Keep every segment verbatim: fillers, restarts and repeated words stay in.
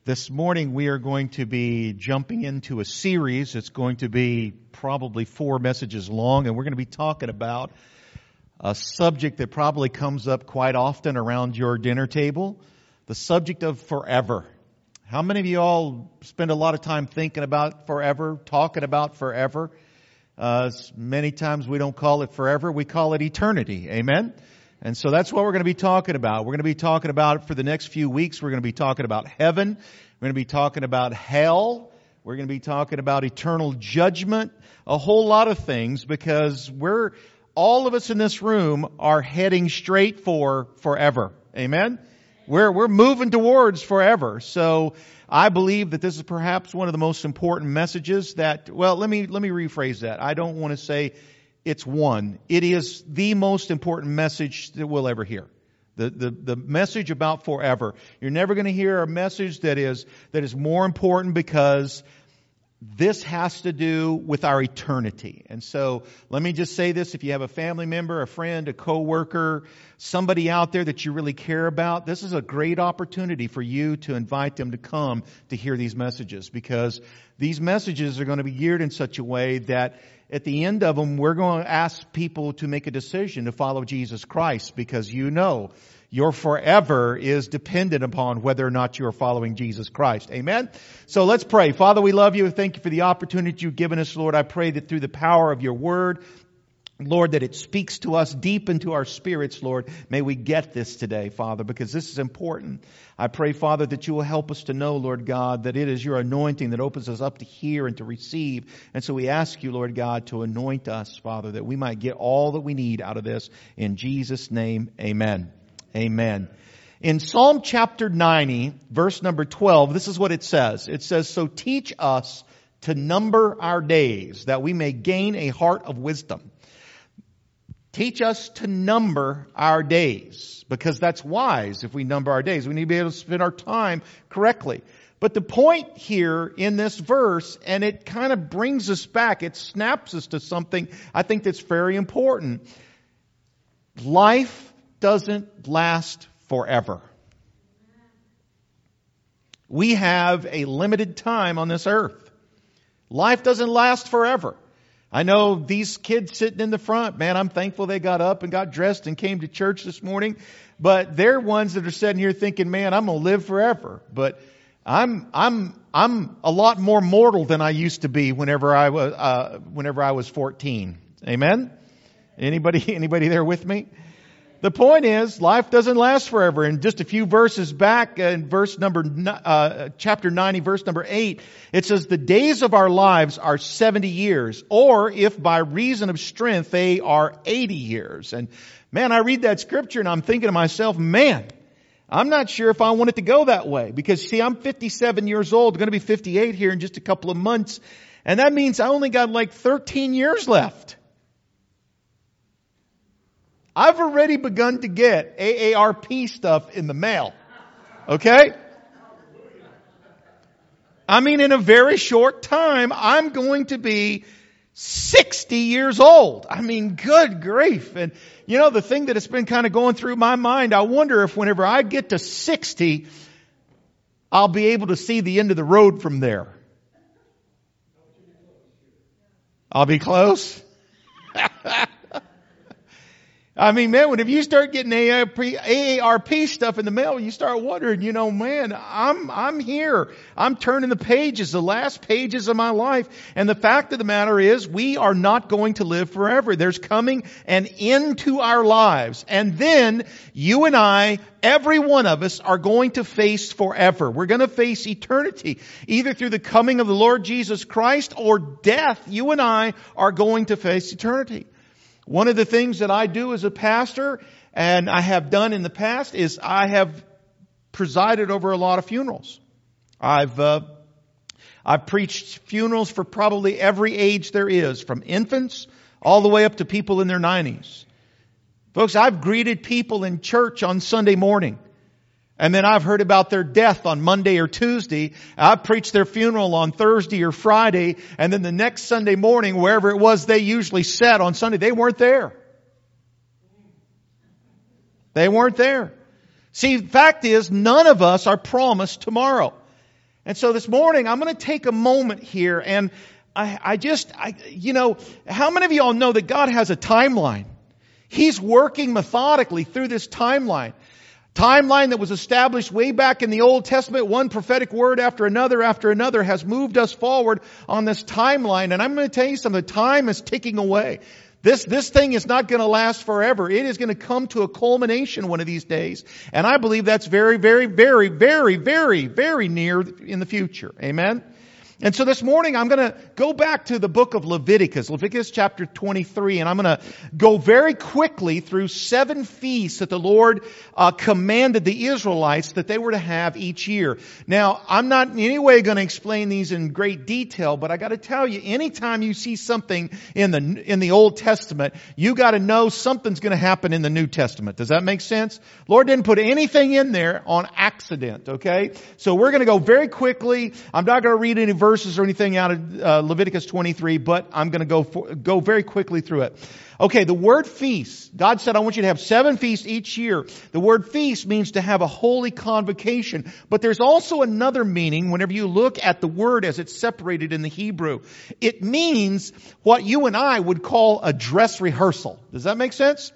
This morning we are going to be jumping into a series. It's going to be probably four messages long, and we're going to be talking about a subject that probably comes up quite often around your dinner table, the subject of forever. How many of you all spend a lot of time thinking about forever, talking about forever? Uh, many times we don't call it forever, we call it eternity. Amen? And so that's what we're going to be talking about. We're going to be talking about, for the next few weeks, we're going to be talking about heaven. We're going to be talking about hell. We're going to be talking about eternal judgment. A whole lot of things, because we're, all of us in this room are heading straight for forever. Amen? We're, we're moving towards forever. So I believe that this is perhaps one of the most important messages that, well, let me, let me rephrase that. I don't want to say it's one. It is the most important message that we'll ever hear. The, the, the message about forever. You're never going to hear a message that is, that is more important, because this has to do with our eternity. And so let me just say this. If you have a family member, a friend, a coworker, somebody out there that you really care about, this is a great opportunity for you to invite them to come to hear these messages, because these messages are going to be geared in such a way that at the end of them, we're going to ask people to make a decision to follow Jesus Christ, because you know your forever is dependent upon whether or not you're following Jesus Christ. Amen? So let's pray. Father, we love you. Thank you for the opportunity you've given us, Lord. I pray that through the power of your word, Lord, that it speaks to us deep into our spirits, Lord. May we get this today, Father, because this is important. I pray, Father, that you will help us to know, Lord God, that it is your anointing that opens us up to hear and to receive. And so we ask you, Lord God, to anoint us, Father, that we might get all that we need out of this. In Jesus' name, amen. Amen. In Psalm chapter ninety, verse number twelve, this is what it says. It says, "So teach us to number our days, that we may gain a heart of wisdom." Teach us to number our days, because that's wise if we number our days. We need to be able to spend our time correctly. But the point here in this verse, and it kind of brings us back, it snaps us to something I think that's very important. Life doesn't last forever. We have a limited time on this earth. Life doesn't last forever. I know these kids sitting in the front, man, I'm thankful they got up and got dressed and came to church this morning. But they're ones that are sitting here thinking, man, I'm going to live forever. But I'm, I'm, I'm a lot more mortal than I used to be whenever I was, uh, whenever I was fourteen. Amen? Anybody, anybody there with me? The point is, life doesn't last forever. And just a few verses back, in verse number, uh, chapter ninety, verse number eight, it says, "The days of our lives are seventy years, or if by reason of strength they are eighty years." And man, I read that scripture and I'm thinking to myself, man, I'm not sure if I want it to go that way. Because see, I'm fifty-seven years old, going to be fifty-eight here in just a couple of months. And that means I only got like thirteen years left. I've already begun to get A A R P stuff in the mail. Okay? I mean, in a very short time, I'm going to be sixty years old. I mean, good grief. And you know, the thing that has been kind of going through my mind, I wonder if whenever I get to sixty, I'll be able to see the end of the road from there. I'll be close. I mean, man, when if you start getting A A R P stuff in the mail, you start wondering, you know, man, I'm, I'm here. I'm turning the pages, the last pages of my life. And the fact of the matter is, we are not going to live forever. There's coming an end to our lives. And then you and I, every one of us, are going to face forever. We're going to face eternity, either through the coming of the Lord Jesus Christ or death. You and I are going to face eternity. One of the things that I do as a pastor, and I have done in the past, is I have presided over a lot of funerals. I've uh, I've preached funerals for probably every age there is, from infants all the way up to people in their nineties. Folks, I've greeted people in church on Sunday morning. And then I've heard about their death on Monday or Tuesday. I've preached their funeral on Thursday or Friday. And then the next Sunday morning, wherever it was they usually sat on Sunday, they weren't there. They weren't there. See, the fact is, none of us are promised tomorrow. And so this morning, I'm going to take a moment here and I, I just, I, you know, how many of y'all know that God has a timeline? He's working methodically through this timeline. Timeline that was established way back in the Old Testament. One prophetic word after another after another has moved us forward on this timeline. And I'm going to tell you something. Time is ticking away. This, this thing is not going to last forever. It is going to come to a culmination one of these days. And I believe that's very, very, very, very, very, very near in the future. Amen? And so this morning I'm going to go back to the book of Leviticus, Leviticus chapter twenty-three, and I'm going to go very quickly through seven feasts that the Lord uh, commanded the Israelites that they were to have each year. Now, I'm not in any way going to explain these in great detail, but I got to tell you, anytime you see something in the in the Old Testament, you got to know something's going to happen in the New Testament. Does that make sense? Lord didn't put anything in there on accident, okay? So we're going to go very quickly. I'm not going to read any verses verses or anything out of uh, Leviticus twenty-three, but I'm going to go for, go very quickly through it. Okay, the word feast. God said, I want you to have seven feasts each year. The word feast means to have a holy convocation. But there's also another meaning whenever you look at the word as it's separated in the Hebrew. It means what you and I would call a dress rehearsal. Does that make sense?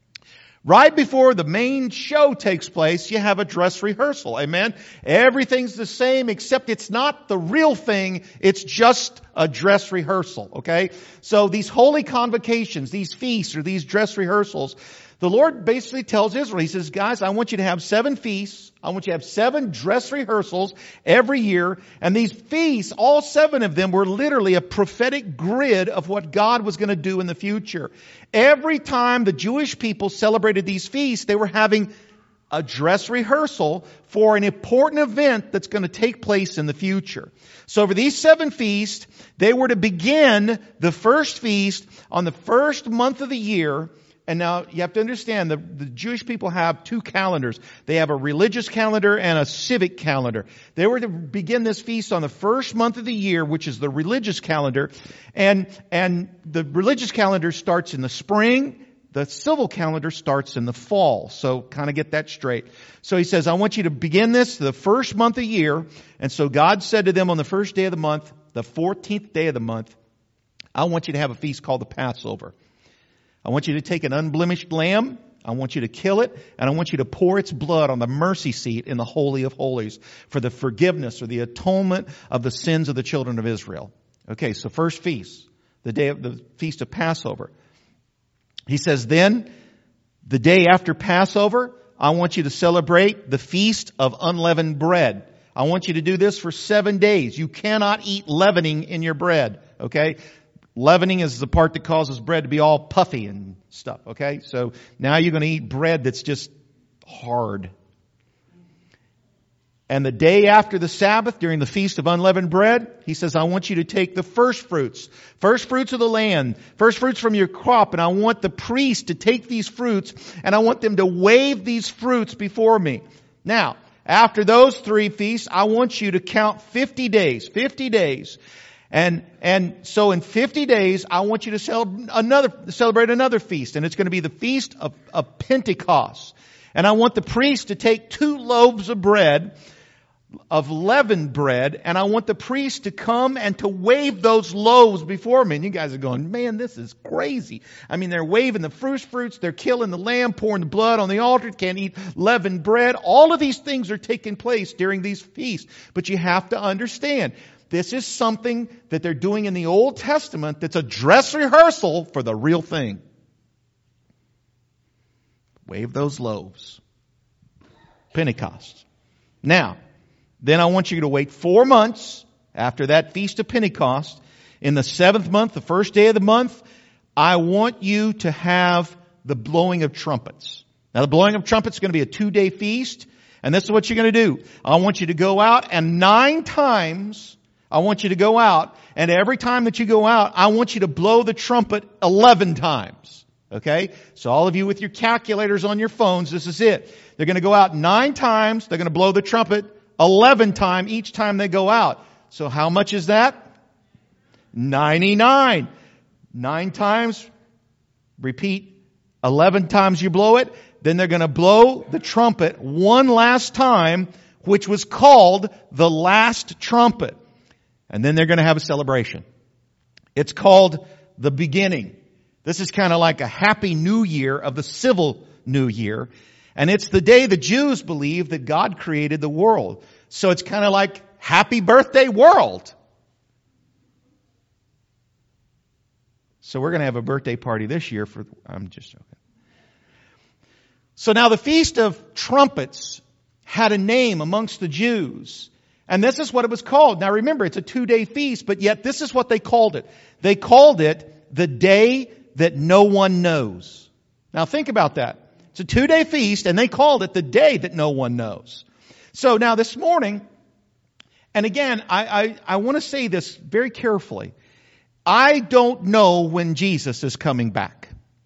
Right before the main show takes place, you have a dress rehearsal. Amen? Everything's the same except it's not the real thing. It's just a dress rehearsal. Okay? So these holy convocations, these feasts or these dress rehearsals, the Lord basically tells Israel, He says, guys, I want you to have seven feasts. I want you to have seven dress rehearsals every year. And these feasts, all seven of them were literally a prophetic grid of what God was going to do in the future. Every time the Jewish people celebrated these feasts, they were having a dress rehearsal for an important event that's going to take place in the future. So for these seven feasts, they were to begin the first feast on the first month of the year. And now you have to understand, the, the Jewish people have two calendars. They have a religious calendar and a civic calendar. They were to begin this feast on the first month of the year, which is the religious calendar. And, and the religious calendar starts in the spring. The civil calendar starts in the fall. So kind of get that straight. So he says, I want you to begin this the first month of the year. And so God said to them on the first day of the month, the fourteenth day of the month, I want you to have a feast called the Passover. I want you to take an unblemished lamb. I want you to kill it. And I want you to pour its blood on the mercy seat in the Holy of Holies for the forgiveness or the atonement of the sins of the children of Israel. Okay, so first feast, the day of the feast of Passover. He says, then, the day after Passover, I want you to celebrate the feast of unleavened bread. I want you to do this for seven days. You cannot eat leavening in your bread. Okay? Leavening is the part that causes bread to be all puffy and stuff, okay? So now you're going to eat bread that's just hard. And the day after the Sabbath, during the Feast of Unleavened Bread, he says, I want you to take the first fruits, first fruits of the land, first fruits from your crop, and I want the priest to take these fruits, and I want them to wave these fruits before me. Now, after those three feasts, I want you to count fifty days, fifty days. And, and so in fifty days, I want you to celebrate another, celebrate another feast. And it's going to be the feast of, of Pentecost. And I want the priest to take two loaves of bread, of leavened bread, and I want the priest to come and to wave those loaves before me. And you guys are going, man, this is crazy. I mean, they're waving the first fruits, they're killing the lamb, pouring the blood on the altar, can't eat leavened bread. All of these things are taking place during these feasts. But you have to understand, this is something that they're doing in the Old Testament that's a dress rehearsal for the real thing. Wave those loaves. Pentecost. Now, then I want you to wait four months after that Feast of Pentecost. In the seventh month, the first day of the month, I want you to have the blowing of trumpets. Now, the blowing of trumpets is going to be a two-day feast. And this is what you're going to do. I want you to go out and nine times... I want you to go out, and every time that you go out, I want you to blow the trumpet eleven times. Okay? So all of you with your calculators on your phones, this is it. They're going to go out nine times. They're going to blow the trumpet eleven times each time they go out. So how much is that? ninety-nine. Nine times. Repeat. eleven times you blow it. Then they're going to blow the trumpet one last time which was called the last trumpet. And then they're going to have a celebration. It's called the beginning. This is kind of like a happy new year of the civil new year. And it's the day the Jews believe that God created the world. So it's kind of like happy birthday world. So we're going to have a birthday party this year for, I'm just joking. So now the Feast of Trumpets had a name amongst the Jews. And this is what it was called. Now remember, it's a two-day feast, but yet this is what they called it. They called it the day that no one knows. Now think about that. It's a two-day feast, and they called it the day that no one knows. So now this morning, and again, I, I, I want to say this very carefully. I don't know when Jesus is coming back.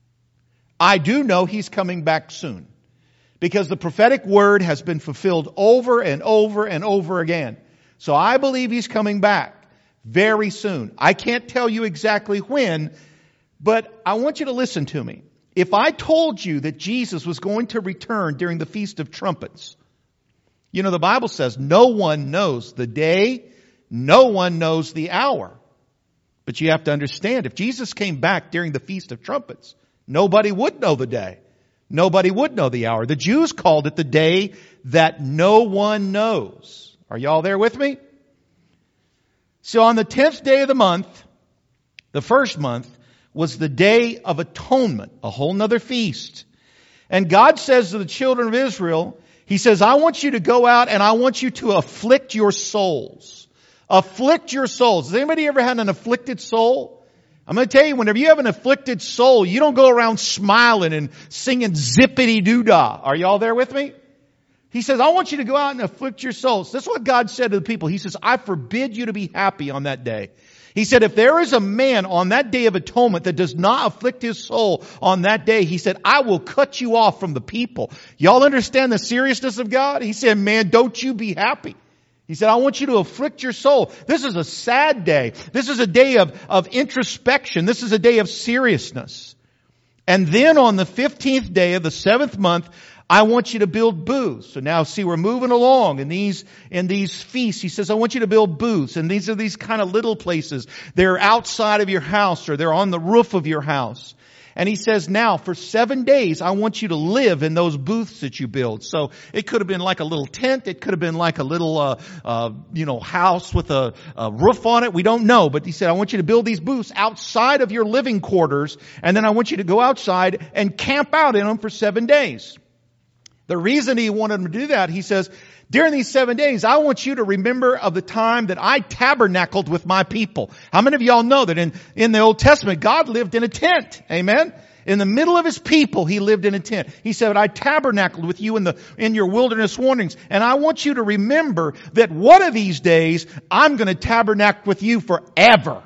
I do know He's coming back soon. Because the prophetic word has been fulfilled over and over and over again. So I believe He's coming back very soon. I can't tell you exactly when, but I want you to listen to me. If I told you that Jesus was going to return during the Feast of Trumpets, you know, the Bible says no one knows the day, no one knows the hour. But you have to understand, if Jesus came back during the Feast of Trumpets, nobody would know the day. Nobody would know the hour. The Jews called it the day that no one knows. Are y'all there with me? So on the tenth day of the month, the first month, was the Day of Atonement, a whole nother feast. And God says to the children of Israel, He says, I want you to go out and I want you to afflict your souls. Afflict your souls. Has anybody ever had an afflicted soul? I'm going to tell you, whenever you have an afflicted soul, you don't go around smiling and singing zippity-doo-dah. Are y'all there with me? He says, I want you to go out and afflict your souls. That's what God said to the people. He says, I forbid you to be happy on that day. He said, if there is a man on that day of atonement that does not afflict his soul on that day, He said, I will cut you off from the people. Y'all understand the seriousness of God? He said, man, don't you be happy. He said, I want you to afflict your soul. This is a sad day. This is a day of, of introspection. This is a day of seriousness. And then on the fifteenth day of the seventh month, I want you to build booths. So now see, we're moving along in these, in these feasts. He says, I want you to build booths. And these are these kind of little places. They're outside of your house or they're on the roof of your house. And He says, now for seven days, I want you to live in those booths that you build. So it could have been like a little tent. It could have been like a little, uh, uh, you know, house with a, a roof on it. We don't know. But He said, I want you to build these booths outside of your living quarters. And then I want you to go outside and camp out in them for seven days. The reason He wanted them to do that, He says, during these seven days, I want you to remember of the time that I tabernacled with my people. How many of y'all know that in, in the Old Testament, God lived in a tent? Amen? In the middle of His people, He lived in a tent. He said, I tabernacled with you in the, in your wilderness wanderings. And I want you to remember that one of these days, I'm going to tabernacle with you forever.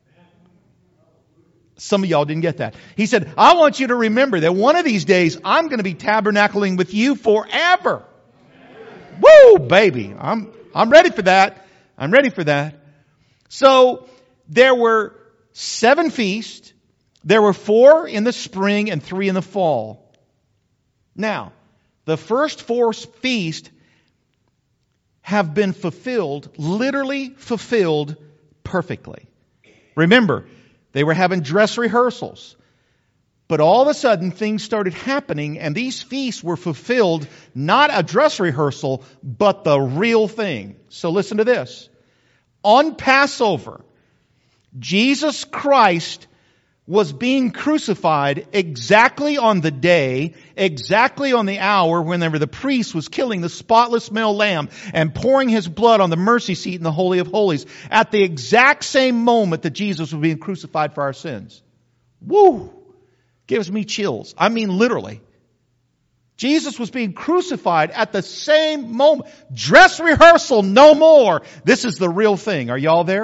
Some of y'all didn't get that. He said, I want you to remember that one of these days, I'm going to be tabernacling with you forever. Woo, baby. I'm, I'm ready for that. I'm ready for that. So there were seven feasts. There were four in the spring and three in the fall. Now, the first four feasts have been fulfilled, literally fulfilled perfectly. Remember, they were having dress rehearsals. But all of a sudden, things started happening, and these feasts were fulfilled, not a dress rehearsal, but the real thing. So listen to this. On Passover, Jesus Christ was being crucified exactly on the day, exactly on the hour whenever the priest was killing the spotless male lamb and pouring his blood on the mercy seat in the Holy of Holies, at the exact same moment that Jesus was being crucified for our sins. Woo! Gives me chills. I mean literally. Jesus was being crucified at the same moment. Dress rehearsal, no more. This is the real thing. Are y'all there?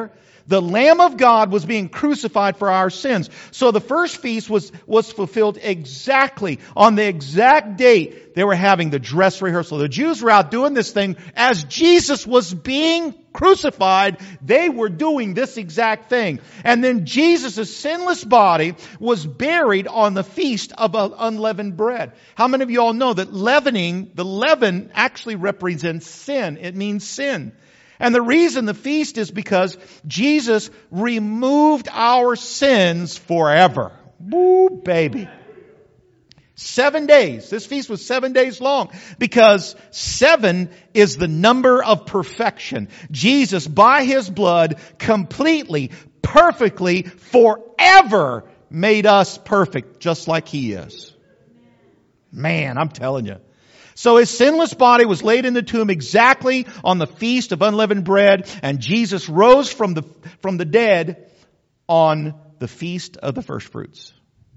The Lamb of God was being crucified for our sins. So the first feast was, was fulfilled exactly on the exact date they were having the dress rehearsal. The Jews were out doing this thing as Jesus was being crucified. They were doing this exact thing. And then Jesus' sinless body was buried on the feast of unleavened bread. How many of you all know that leavening, the leaven actually represents sin? It means sin. And the reason the feast is because Jesus removed our sins forever. Woo, baby. Seven days. This feast was seven days long because seven is the number of perfection. Jesus, by His blood, completely, perfectly, forever made us perfect, just like He is. Man, I'm telling you. So His sinless body was laid in the tomb exactly on the feast of unleavened bread, and Jesus rose from the, from the dead on the feast of the first fruits.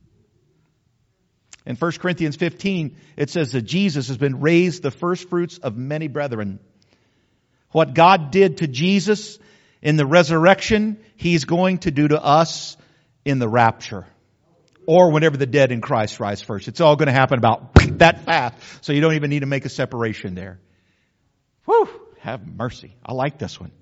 In First Corinthians fifteen, it says that Jesus has been raised the first fruits of many brethren. What God did to Jesus in the resurrection, He's going to do to us in the rapture. Or whenever the dead in Christ rise first. It's all going to happen about that fast. So you don't even need to make a separation there. Whew, have mercy. I like this one.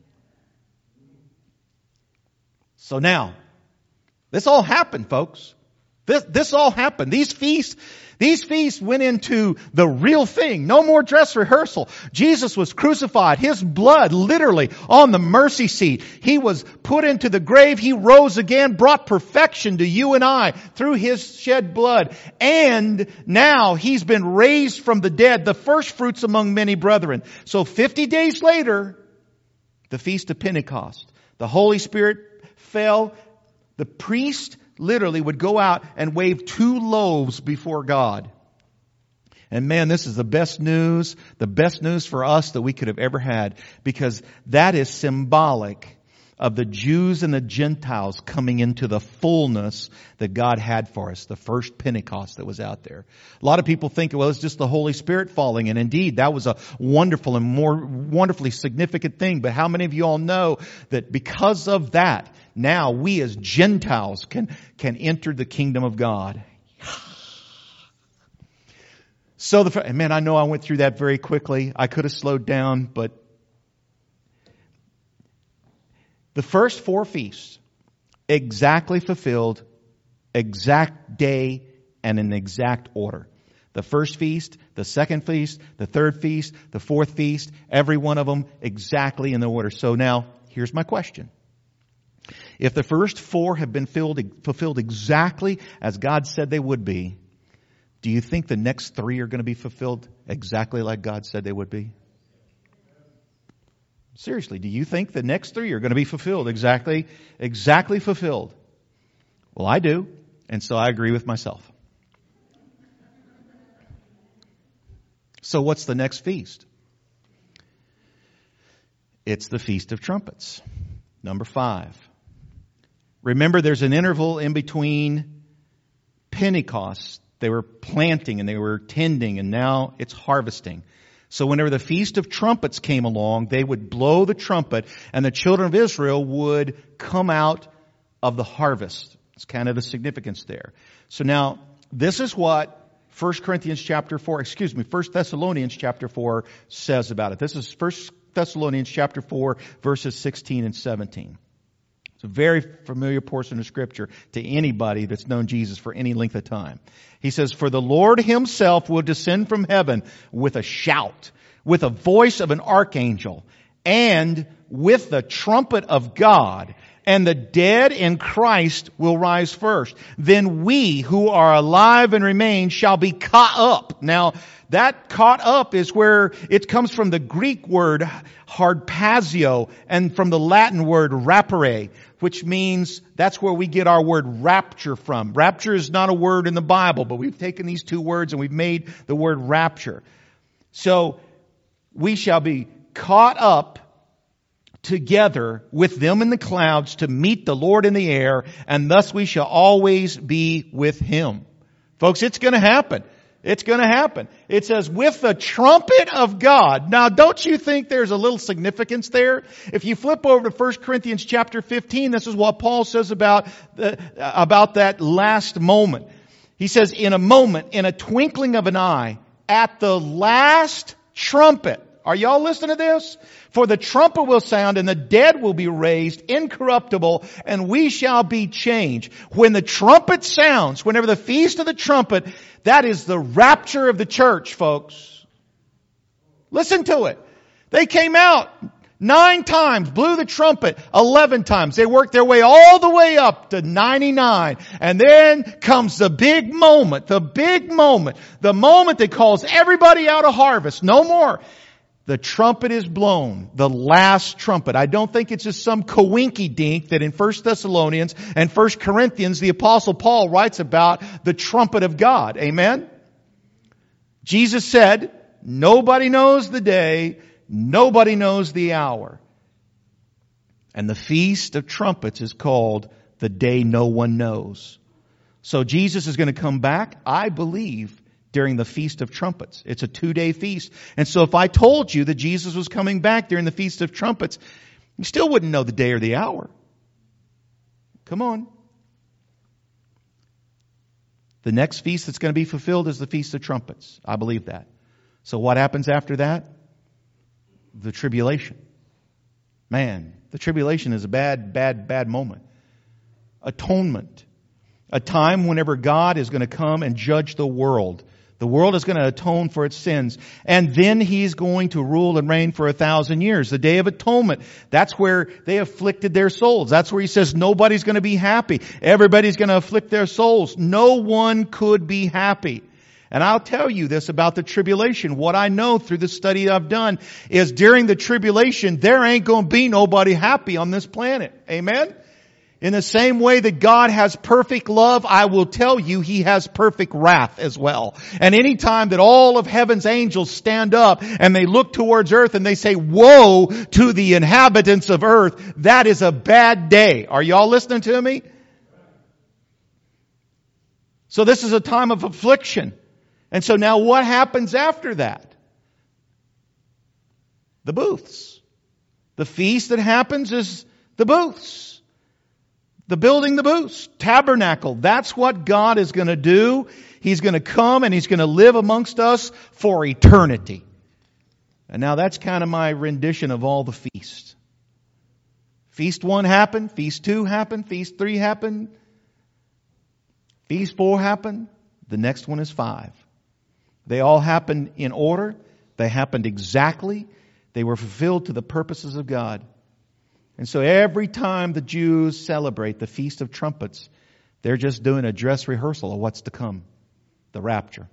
So now, this all happened, folks. This, this all happened. These feasts, these feasts went into the real thing. No more dress rehearsal. Jesus was crucified. His blood literally on the mercy seat. He was put into the grave. He rose again, brought perfection to you and I through His shed blood. And now He's been raised from the dead, the first fruits among many brethren. So fifty days later, the Feast of Pentecost, the Holy Spirit fell. The priest literally would go out and wave two loaves before God. And man, this is the best news, the best news for us that we could have ever had, because that is symbolic of the Jews and the Gentiles coming into the fullness that God had for us, the first Pentecost that was out there. A lot of people think, well, it's just the Holy Spirit falling. And indeed, that was a wonderful and more wonderfully significant thing. But how many of you all know that because of that, now we as Gentiles can, can enter the kingdom of God? So, the man, I know I went through that very quickly. I could have slowed down, but the first four feasts exactly fulfilled, exact day, and in exact order. The first feast, the second feast, the third feast, the fourth feast, every one of them exactly in the order. So now, here's my question. If the first four have been filled, fulfilled exactly as God said they would be, do you think the next three are going to be fulfilled exactly like God said they would be? Seriously, do you think the next three are going to be fulfilled exactly, exactly fulfilled? Well, I do, and so I agree with myself. So what's the next feast? It's the Feast of Trumpets, number five. Remember, there's an interval in between Pentecost. They were planting and they were tending, and now it's harvesting. So whenever the Feast of Trumpets came along, they would blow the trumpet and the children of Israel would come out of the harvest. It's kind of the significance there. So now, this is what First Corinthians chapter four, excuse me, First Thessalonians chapter four says about it. This is First Thessalonians chapter four, verses sixteen and seventeen. It's a very familiar portion of Scripture to anybody that's known Jesus for any length of time. He says, "For the Lord Himself will descend from heaven with a shout, with a voice of an archangel, and with the trumpet of God, and the dead in Christ will rise first. Then we who are alive and remain shall be caught up." Now, that caught up is where it comes from the Greek word harpazio and from the Latin word rapere, which means that's where we get our word rapture from. Rapture is not a word in the Bible, but we've taken these two words and we've made the word rapture. So we shall be caught up together with them in the clouds to meet the Lord in the air, and thus we shall always be with Him. Folks, it's going to happen. It's going to happen. It says, with the trumpet of God. Now, don't you think there's a little significance there? If you flip over to First Corinthians chapter fifteen, this is what Paul says about, the, about that last moment. He says, in a moment, in a twinkling of an eye, at the last trumpet. Are y'all listening to this? For the trumpet will sound and the dead will be raised incorruptible and we shall be changed. When the trumpet sounds, whenever the feast of the trumpet, that is the rapture of the church, folks. Listen to it. They came out nine times, blew the trumpet eleven times. They worked their way all the way up to ninety-nine. And then comes the big moment, the big moment, the moment that calls everybody out of harvest. No more. The trumpet is blown, the last trumpet. I don't think it's just some coinky-dink that in First Thessalonians and First Corinthians the Apostle Paul writes about the trumpet of God. Amen? Jesus said, nobody knows the day, nobody knows the hour. And the Feast of Trumpets is called the day no one knows. So Jesus is going to come back, I believe, during the Feast of Trumpets. It's a two-day feast. And so if I told you that Jesus was coming back during the Feast of Trumpets, you still wouldn't know the day or the hour. Come on. The next feast that's going to be fulfilled is the Feast of Trumpets. I believe that. So what happens after that? The tribulation. Man, the tribulation is a bad, bad, bad moment. Atonement. A time whenever God is going to come and judge the world. The world is going to atone for its sins. And then He's going to rule and reign for a thousand years. The Day of Atonement. That's where they afflicted their souls. That's where He says nobody's going to be happy. Everybody's going to afflict their souls. No one could be happy. And I'll tell you this about the tribulation. What I know through the study I've done is during the tribulation, there ain't going to be nobody happy on this planet. Amen? In the same way that God has perfect love, I will tell you He has perfect wrath as well. And any time that all of heaven's angels stand up and they look towards earth and they say, woe to the inhabitants of earth, that is a bad day. Are y'all listening to me? So this is a time of affliction. And so now what happens after that? The booths. The feast that happens is the booths. The building the booths, tabernacle. That's what God is going to do. He's going to come and He's going to live amongst us for eternity. And now that's kind of my rendition of all the feasts. Feast one happened. Feast two happened. Feast three happened. Feast four happened. The next one is five. They all happened in order. They happened exactly. They were fulfilled to the purposes of God. And so every time the Jews celebrate the Feast of Trumpets, they're just doing a dress rehearsal of what's to come. The rapture.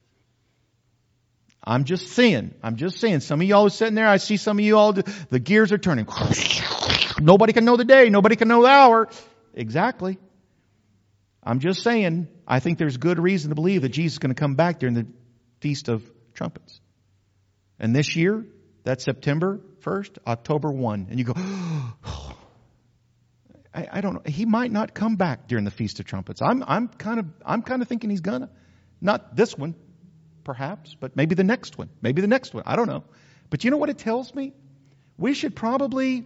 I'm just saying, I'm just saying, some of y'all are sitting there, I see some of you all, the gears are turning. Nobody can know the day, nobody can know the hour. Exactly. I'm just saying, I think there's good reason to believe that Jesus is going to come back during the Feast of Trumpets. And this year, that's September first, October first. And you go, oh, I, I don't know. He might not come back during the Feast of Trumpets. I'm, I'm kind of, I'm kind of thinking He's gonna. Not this one, perhaps, but maybe the next one. Maybe the next one. I don't know. But you know what it tells me? We should probably,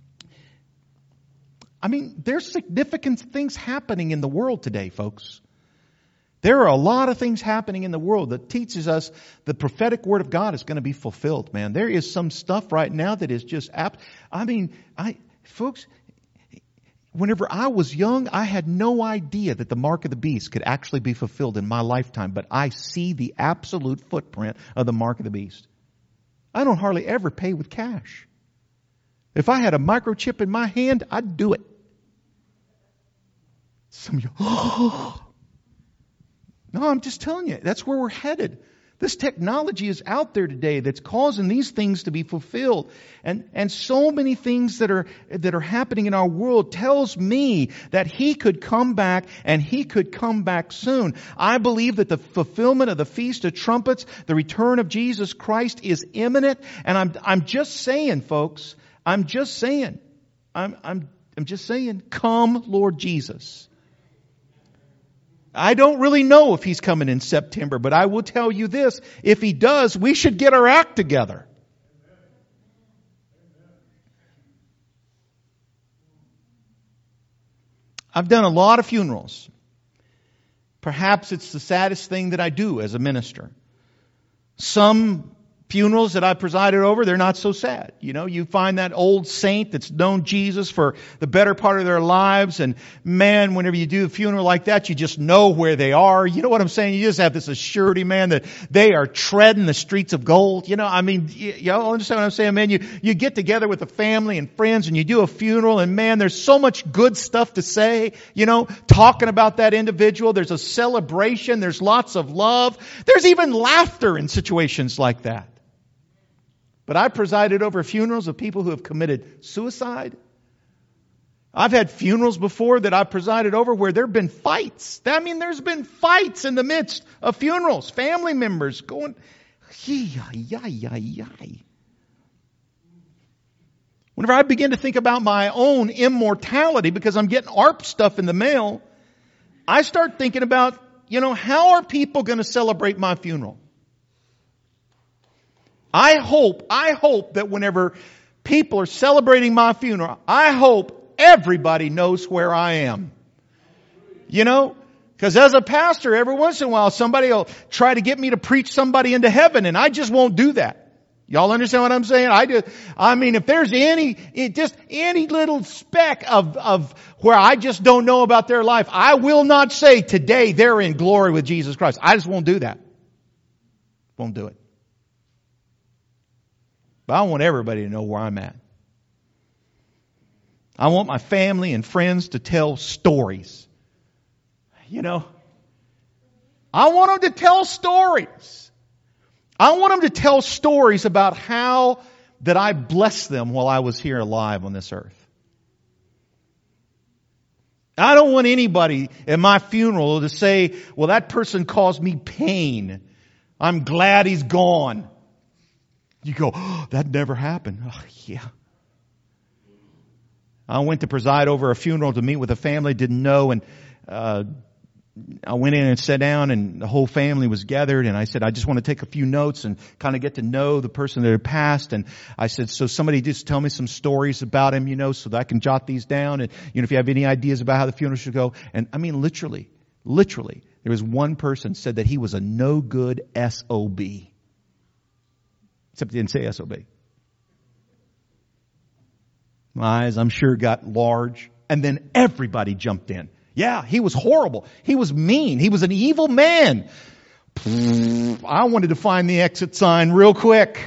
I mean, there's significant things happening in the world today, folks. There are a lot of things happening in the world that teaches us the prophetic word of God is going to be fulfilled, man. There is some stuff right now that is just apt. I mean, I, folks, whenever I was young, I had no idea that the mark of the beast could actually be fulfilled in my lifetime. But I see the absolute footprint of the mark of the beast. I don't hardly ever pay with cash. If I had a microchip in my hand, I'd do it. Some of you, oh. No, I'm just telling you, that's where we're headed. This technology is out there today that's causing these things to be fulfilled. And, and so many things that are, that are happening in our world tells me that He could come back and He could come back soon. I believe that the fulfillment of the Feast of Trumpets, the return of Jesus Christ is imminent. And I'm, I'm just saying, folks, I'm just saying, I'm, I'm, I'm just saying, come, Lord Jesus. I don't really know if He's coming in September, but I will tell you this. If He does, we should get our act together. I've done a lot of funerals. Perhaps it's the saddest thing that I do as a minister. Some funerals that I presided over, they're not so sad. You know, you find that old saint that's known Jesus for the better part of their lives, and man, whenever you do a funeral like that, you just know where they are. You know what I'm saying? You just have this assurity, man, that they are treading the streets of gold. You know, I mean, y- y'all understand what I'm saying, man? You, you get together with the family and friends and you do a funeral, and man, there's so much good stuff to say, you know, talking about that individual. There's a celebration. There's lots of love. There's even laughter in situations like that. But I presided over funerals of people who have committed suicide. I've had funerals before that I've presided over where there have been fights. I mean, there's been fights in the midst of funerals. Family members going, yay, yay, yay, yay. Whenever I begin to think about my own immortality, because I'm getting A R P stuff in the mail, I start thinking about, you know, how are people going to celebrate my funeral? I hope, I hope that whenever people are celebrating my funeral, I hope everybody knows where I am. You know? Because as a pastor, every once in a while, somebody will try to get me to preach somebody into heaven, and I just won't do that. Y'all understand what I'm saying? I just, I mean, if there's any, it just any little speck of, of where I just don't know about their life, I will not say today they're in glory with Jesus Christ. I just won't do that. Won't do it. But I want everybody to know where I'm at. I want my family and friends to tell stories. You know, I want them to tell stories. I want them to tell stories about how that I blessed them while I was here alive on this earth. I don't want anybody at my funeral to say, well, that person caused me pain. I'm glad he's gone. You go, oh, that never happened. Oh, yeah. I went to preside over a funeral to meet with a family, didn't know, and uh, I went in and sat down, and the whole family was gathered, and I said, I just want to take a few notes and kind of get to know the person that had passed. And I said, so somebody just tell me some stories about him, you know, so that I can jot these down. And, you know, if you have any ideas about how the funeral should go. And I mean, literally, literally, there was one person said that he was a no good S O B. Except he didn't say S O B. My eyes, I'm sure, got large. And then everybody jumped in. Yeah, he was horrible. He was mean. He was an evil man. I wanted to find the exit sign real quick.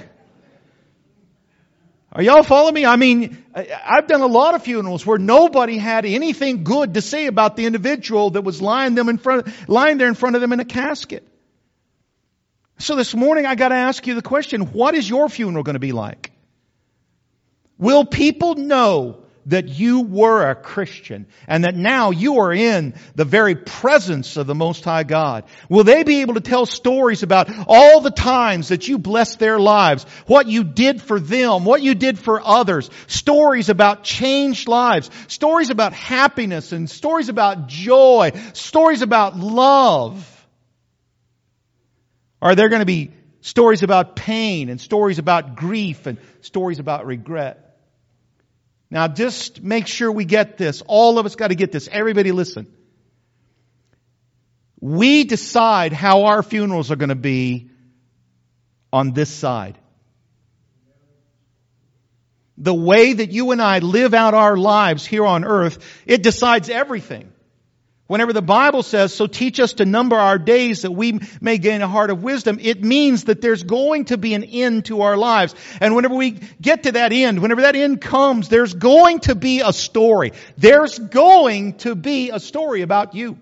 Are y'all following me? I mean, I've done a lot of funerals where nobody had anything good to say about the individual that was lying them in front, lying there in front of them in a casket. So this morning I got to ask you the question, what is your funeral going to be like? Will people know that you were a Christian and that now you are in the very presence of the Most High God? Will they be able to tell stories about all the times that you blessed their lives, what you did for them, what you did for others, stories about changed lives, stories about happiness and stories about joy, stories about love? Are there going to be stories about pain and stories about grief and stories about regret? Now just make sure we get this. All of us got to get this. Everybody listen. We decide how our funerals are going to be on this side. The way that you and I live out our lives here on earth, it decides everything. Whenever the Bible says, so teach us to number our days that we may gain a heart of wisdom, it means that there's going to be an end to our lives. And whenever we get to that end, whenever that end comes, there's going to be a story. There's going to be a story about you.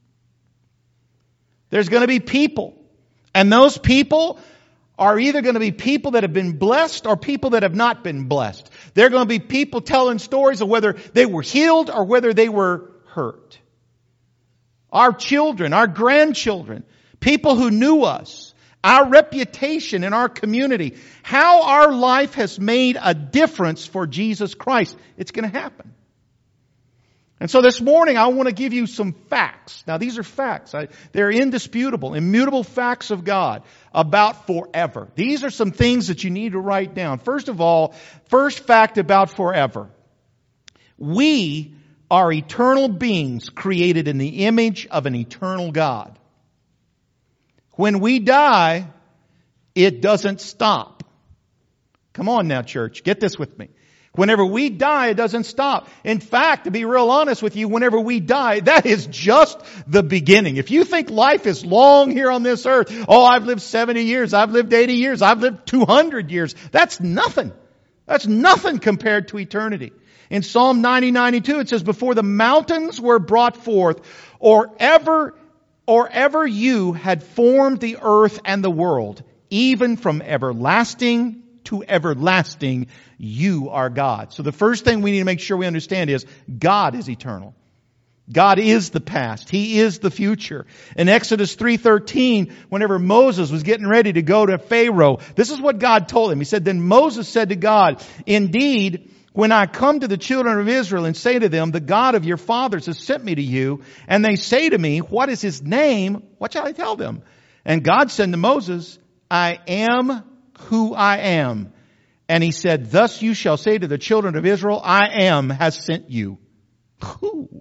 There's going to be people. And those people are either going to be people that have been blessed or people that have not been blessed. They're going to be people telling stories of whether they were healed or whether they were hurt. Our children, our grandchildren, people who knew us, our reputation in our community, how our life has made a difference for Jesus Christ. It's going to happen. And so this morning I want to give you some facts. Now these are facts. I, they're indisputable, immutable facts of God about forever. These are some things that you need to write down. First of all, first fact about forever. We are eternal beings created in the image of an eternal God. When we die, it doesn't stop. Come on now, church. Get this with me. Whenever we die, it doesn't stop. In fact, to be real honest with you, whenever we die, that is just the beginning. If you think life is long here on this earth, oh, I've lived seventy years, I've lived eighty years, I've lived two hundred years, that's nothing. That's nothing compared to eternity. In Psalm ninety, ninety-two, it says, before the mountains were brought forth, or ever, or ever you had formed the earth and the world, even from everlasting to everlasting, you are God. So the first thing we need to make sure we understand is God is eternal. God is the past. He is the future. In Exodus three thirteen, whenever Moses was getting ready to go to Pharaoh, this is what God told him. He said, then Moses said to God, indeed, when I come to the children of Israel and say to them, the God of your fathers has sent me to you, and they say to me, what is his name? What shall I tell them? And God said to Moses, I am who I am. And he said, thus you shall say to the children of Israel, I am has sent you. Who?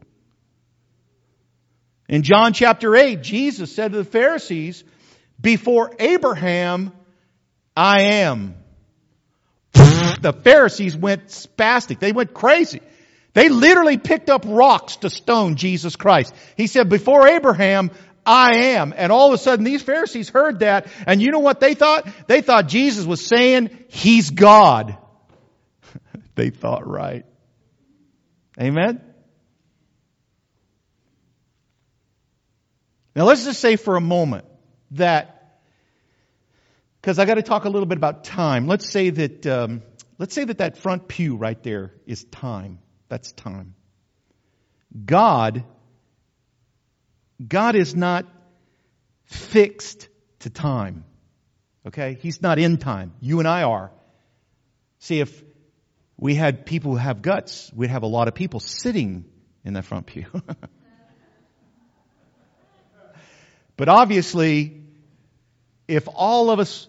In John chapter eight, Jesus said to the Pharisees, before Abraham, I am. The Pharisees went spastic. They went crazy. They literally picked up rocks to stone Jesus Christ. He said, before Abraham, I am. And all of a sudden these Pharisees heard that. And you know what they thought? They thought Jesus was saying he's God. They thought right. Amen? Now let's just say for a moment that, because I got to talk a little bit about time. Let's say that, um, let's say that that front pew right there is time. That's time. God God is not fixed to time. Okay? He's not in time. You and I are. See, if we had people who have guts, we'd have a lot of people sitting in the front pew. But obviously, if all of us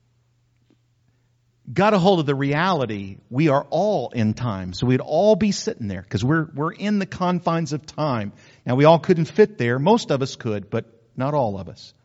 got a hold of the reality, we are all in time. So we'd all be sitting there because we're, we're in the confines of time. Now we all couldn't fit there. Most of us could, but not all of us.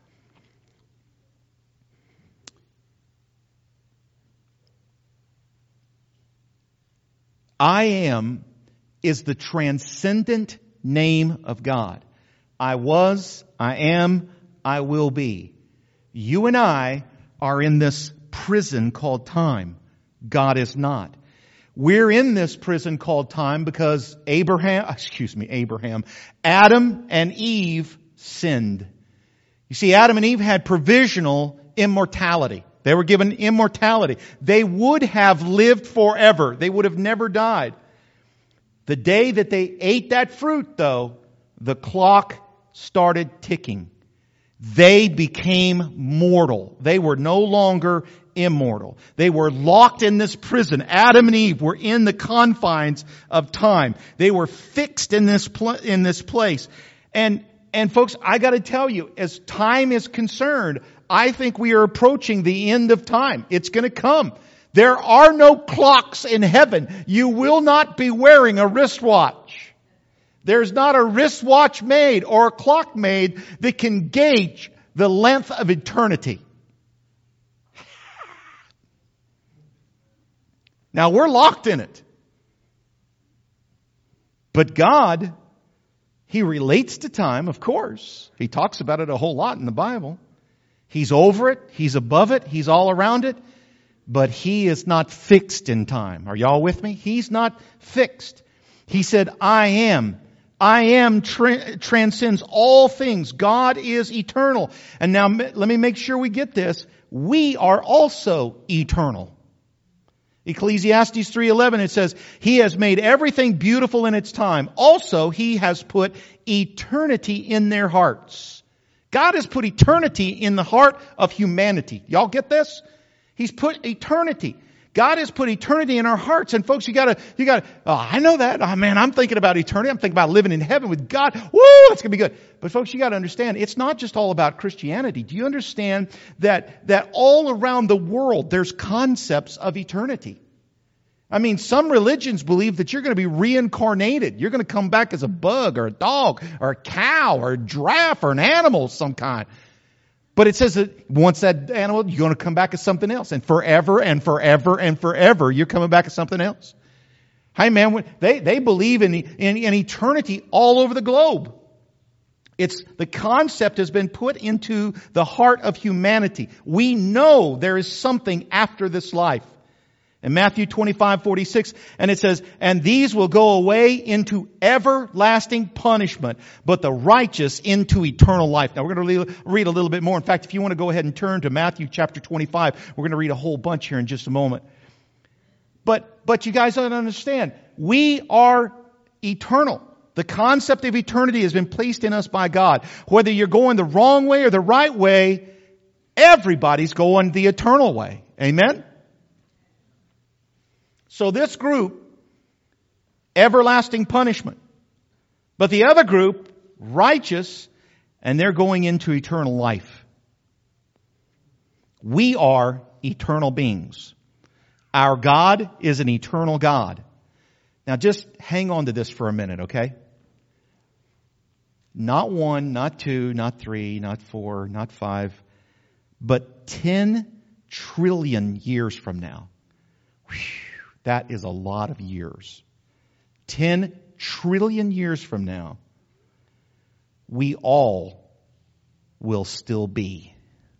I am is the transcendent name of God. I was, I am, I will be. You and I are in this prison called time. God is not. We're in this prison called time because Abraham, excuse me, Abraham, Adam and Eve sinned. You see, Adam and Eve had provisional immortality. They were given immortality. They would have lived forever. They would have never died. The day that they ate that fruit, though, the clock started ticking. They became mortal. They were no longer immortal. They were locked in this prison. Adam and Eve were in the confines of time. They were fixed in this pl- in this place. And and folks, I got to tell you, as time is concerned, I think we are approaching the end of time. It's going to come. There are no clocks in heaven. You will not be wearing a wristwatch. There's not a wristwatch made or a clock made that can gauge the length of eternity. Now we're locked in it. But God, He relates to time, of course. He talks about it a whole lot in the Bible. He's over it. He's above it. He's all around it. But He is not fixed in time. Are y'all with me? He's not fixed. He said, I am. I am tra- transcends all things. God is eternal. And now let me make sure we get this. We are also eternal. Ecclesiastes three eleven, it says, He has made everything beautiful in its time. Also, He has put eternity in their hearts. God has put eternity in the heart of humanity. Y'all get this? He's put eternity. God has put eternity in our hearts. And folks, you gotta, you gotta, oh, I know that. Oh man, I'm thinking about eternity. I'm thinking about living in heaven with God. Woo, it's gonna be good. But folks, you gotta understand, it's not just all about Christianity. Do you understand that, that all around the world, there's concepts of eternity? I mean, some religions believe that you're going to be reincarnated. You're going to come back as a bug or a dog or a cow or a giraffe or an animal of some kind. But it says that once that animal, you're going to come back as something else. And forever and forever and forever, you're coming back as something else. Hey man, they, they believe in, in, in eternity all over the globe. It's, the concept has been put into the heart of humanity. We know there is something after this life. In Matthew twenty-five forty-six, and it says, and these will go away into everlasting punishment, but the righteous into eternal life. Now we're going to read a little bit more. In fact, if you want to go ahead and turn to Matthew chapter twenty-five, we're going to read a whole bunch here in just a moment. But, but you guys don't understand. We are eternal. The concept of eternity has been placed in us by God. Whether you're going the wrong way or the right way, everybody's going the eternal way. Amen? So this group, everlasting punishment. But the other group, righteous, and they're going into eternal life. We are eternal beings. Our God is an eternal God. Now just hang on to this for a minute, okay? Not one, not two, not three, not four, not five, but ten trillion years from now. Whew. That is a lot of years. Ten trillion years from now, we all will still be.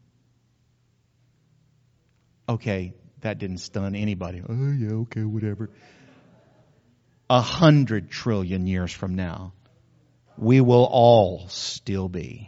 Okay, that didn't stun anybody. Oh yeah, okay, whatever. A hundred trillion years from now, we will all still be.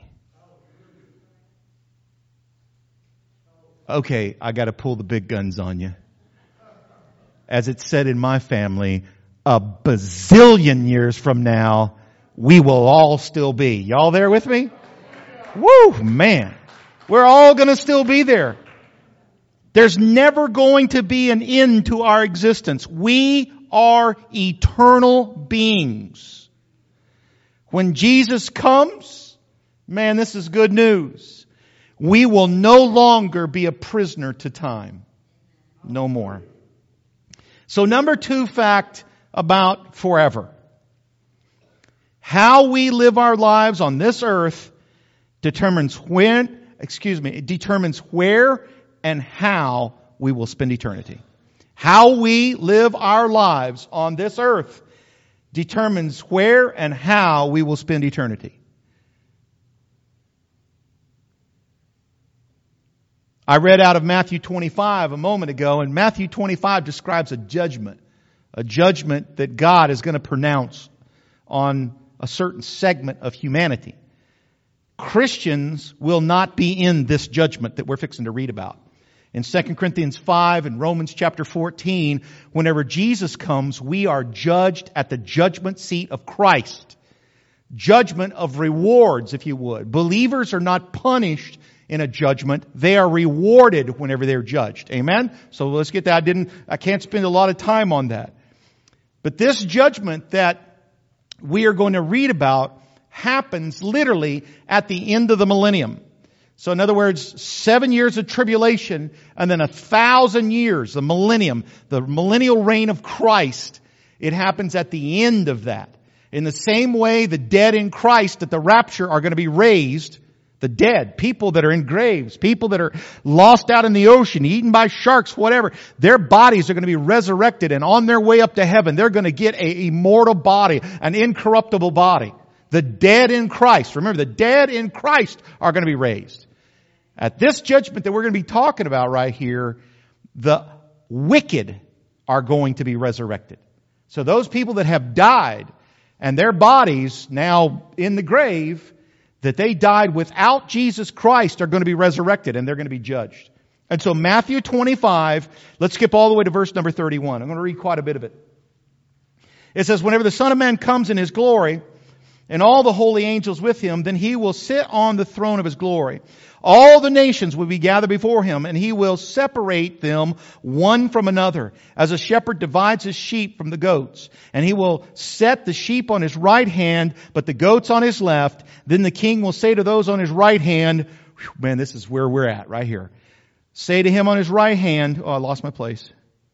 Okay, I got to pull the big guns on you. As it's said in my family, a bazillion years from now, we will all still be. Y'all there with me? Woo, man. We're all going to still be there. There's never going to be an end to our existence. We are eternal beings. When Jesus comes, man, this is good news. We will no longer be a prisoner to time. No more. So number two fact about forever. How we live our lives on this earth determines when, excuse me, it determines where and how we will spend eternity. How we live our lives on this earth determines where and how we will spend eternity. I read out of Matthew twenty-five a moment ago, and Matthew twenty-five describes a judgment. A judgment that God is going to pronounce on a certain segment of humanity. Christians will not be in this judgment that we're fixing to read about. In Second Corinthians five and Romans chapter fourteen, whenever Jesus comes, we are judged at the judgment seat of Christ. Judgment of rewards, if you would. Believers are not punished in a judgment. They are rewarded whenever they're judged. Amen? So let's get that. I didn't, I can't spend a lot of time on that. But this judgment that we are going to read about happens literally at the end of the millennium. So in other words, seven years of tribulation and then a thousand years, the millennium, the millennial reign of Christ. It happens at the end of that. In the same way, the dead in Christ at the rapture are going to be raised. The dead, people that are in graves, people that are lost out in the ocean, eaten by sharks, whatever. Their bodies are going to be resurrected, and on their way up to heaven, they're going to get an immortal body, an incorruptible body. The dead in Christ. Remember, the dead in Christ are going to be raised. At this judgment that we're going to be talking about right here, the wicked are going to be resurrected. So those people that have died and their bodies now in the grave, that they died without Jesus Christ, are going to be resurrected and they're going to be judged. And so Matthew twenty-five, let's skip all the way to verse number thirty-one. I'm going to read quite a bit of it. It says, whenever the Son of Man comes in His glory, and all the holy angels with him. Then he will sit on the throne of his glory. All the nations will be gathered before him, and he will separate them one from another, as a shepherd divides his sheep from the goats. And he will set the sheep on his right hand, but the goats on his left. Then the king will say to those on his right hand, whew, man, this is where we're at right here. Say to him on his right hand, oh, I lost my place.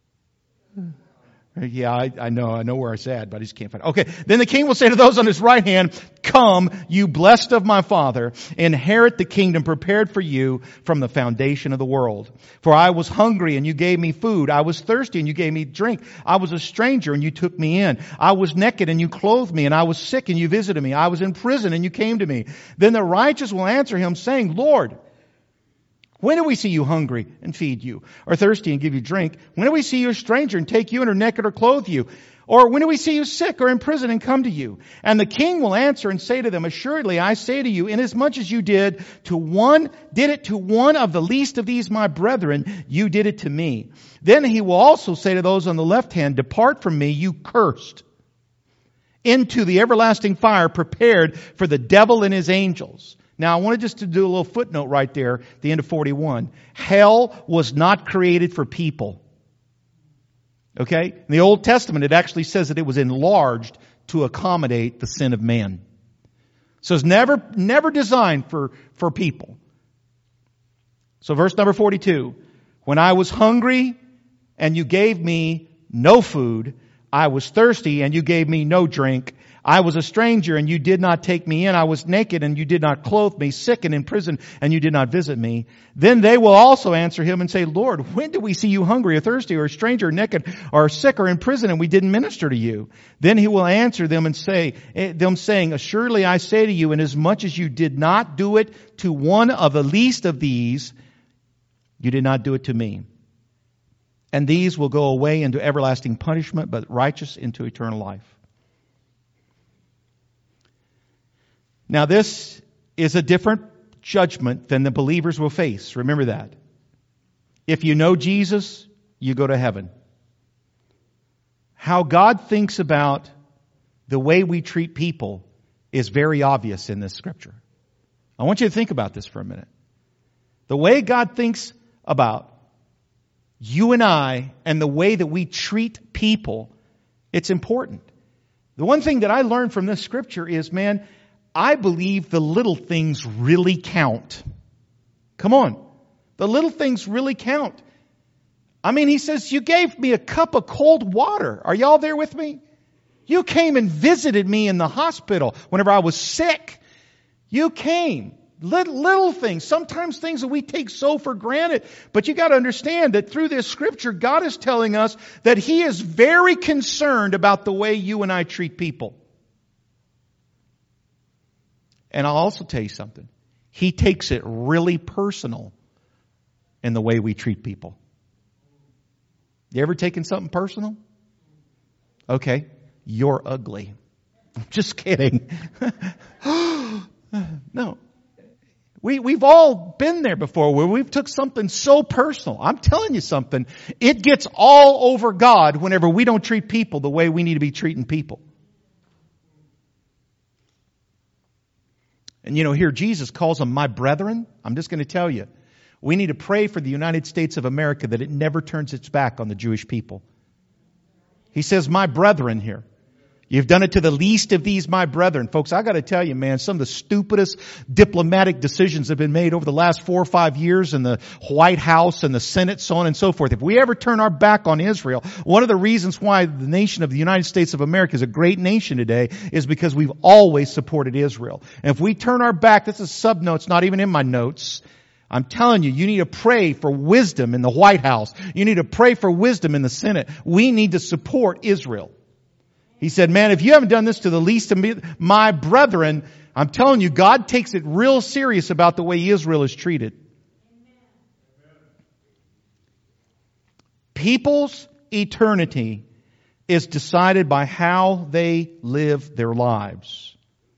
Yeah, I, I know, I know where I said, but I just can't find it. Okay, then the king will say to those on his right hand, come, you blessed of my Father, inherit the kingdom prepared for you from the foundation of the world. For I was hungry and you gave me food. I was thirsty and you gave me drink. I was a stranger and you took me in. I was naked and you clothed me, and I was sick and you visited me. I was in prison and you came to me. Then the righteous will answer him, saying, Lord, when do we see you hungry and feed you, or thirsty and give you drink? When do we see you a stranger and take you in, or naked or clothe you? Or when do we see you sick or in prison and come to you? And the king will answer and say to them, assuredly I say to you, inasmuch as you did to one, did it to one of the least of these my brethren, you did it to me. Then he will also say to those on the left hand, depart from me, you cursed, into the everlasting fire prepared for the devil and his angels. Now, I wanted just to do a little footnote right there at the end of forty-one. Hell was not created for people. Okay? In the Old Testament, it actually says that it was enlarged to accommodate the sin of man. So it's never, never designed for, for people. So verse number forty-two. When I was hungry and you gave me no food, I was thirsty and you gave me no drink. I was a stranger and you did not take me in. I was naked and you did not clothe me, sick and in prison and you did not visit me. Then they will also answer him and say, Lord, when did we see you hungry or thirsty or a stranger or naked or sick or in prison and we didn't minister to you? Then he will answer them and say, them saying, assuredly I say to you, inasmuch as you did not do it to one of the least of these, you did not do it to me. And these will go away into everlasting punishment, but righteous into eternal life. Now this is a different judgment than the believers will face. Remember that. If you know Jesus, you go to heaven. How God thinks about the way we treat people is very obvious in this scripture. I want you to think about this for a minute. The way God thinks about you and I and the way that we treat people, it's important. The one thing that I learned from this scripture is, man, I believe the little things really count. Come on. The little things really count. I mean, he says, you gave me a cup of cold water. Are y'all there with me? You came and visited me in the hospital whenever I was sick. You came. Little, little things. Sometimes things that we take so for granted. But you got to understand that through this scripture, God is telling us that He is very concerned about the way you and I treat people. And I'll also tell you something. He takes it really personal in the way we treat people. You ever taken something personal? Okay, you're ugly. I'm just kidding. No. We, we've all been there before where we've took something so personal. I'm telling you something. It gets all over God whenever we don't treat people the way we need to be treating people. And you know, here Jesus calls them my brethren. I'm just going to tell you. We need to pray for the United States of America that it never turns its back on the Jewish people. He says, my brethren here. You've done it to the least of these, my brethren. Folks, I got to tell you, man, some of the stupidest diplomatic decisions have been made over the last four or five years in the White House and the Senate, so on and so forth. If we ever turn our back on Israel, one of the reasons why the nation of the United States of America is a great nation today is because we've always supported Israel. And if we turn our back, this is a sub note, it's not even in my notes. I'm telling you, you need to pray for wisdom in the White House. You need to pray for wisdom in the Senate. We need to support Israel. He said, man, if you haven't done this to the least of me, my brethren, I'm telling you, God takes it real serious about the way Israel is treated. People's eternity is decided by how they live their lives.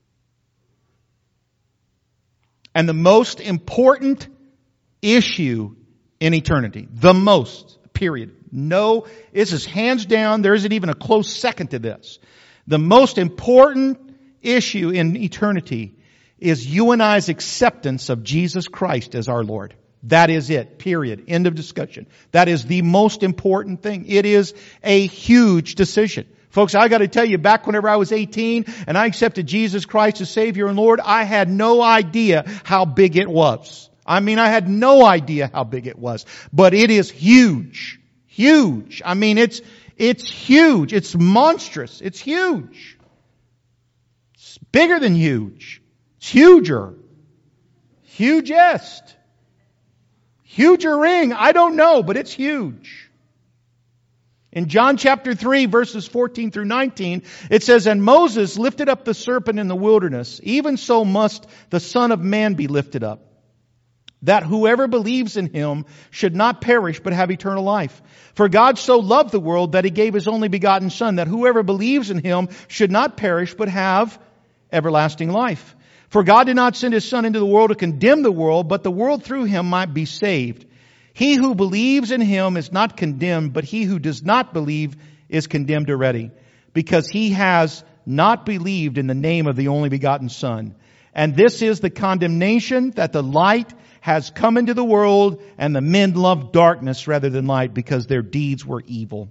And the most important issue in eternity, the most, period. No, this is hands down. There isn't even a close second to this. The most important issue in eternity is you and I's acceptance of Jesus Christ as our Lord. That is it. Period. End of discussion. That is the most important thing. It is a huge decision. Folks, I got to tell you, back whenever I was eighteen and I accepted Jesus Christ as Savior and Lord, I had no idea how big it was. I mean, I had no idea how big it was. But it is huge. Huge. I mean, it's, it's huge. It's monstrous. It's huge. It's bigger than huge. It's huger. Hugest. Huger ring. I don't know, but it's huge. In John chapter three, verses fourteen through nineteen, it says, "And Moses lifted up the serpent in the wilderness. Even so must the Son of Man be lifted up, that whoever believes in Him should not perish but have eternal life. For God so loved the world that He gave His only begotten Son, that whoever believes in Him should not perish but have everlasting life. For God did not send His Son into the world to condemn the world, but the world through Him might be saved. He who believes in Him is not condemned, but he who does not believe is condemned already, because he has not believed in the name of the only begotten Son. And this is the condemnation, that the light has come into the world, and the men loved darkness rather than light, because their deeds were evil."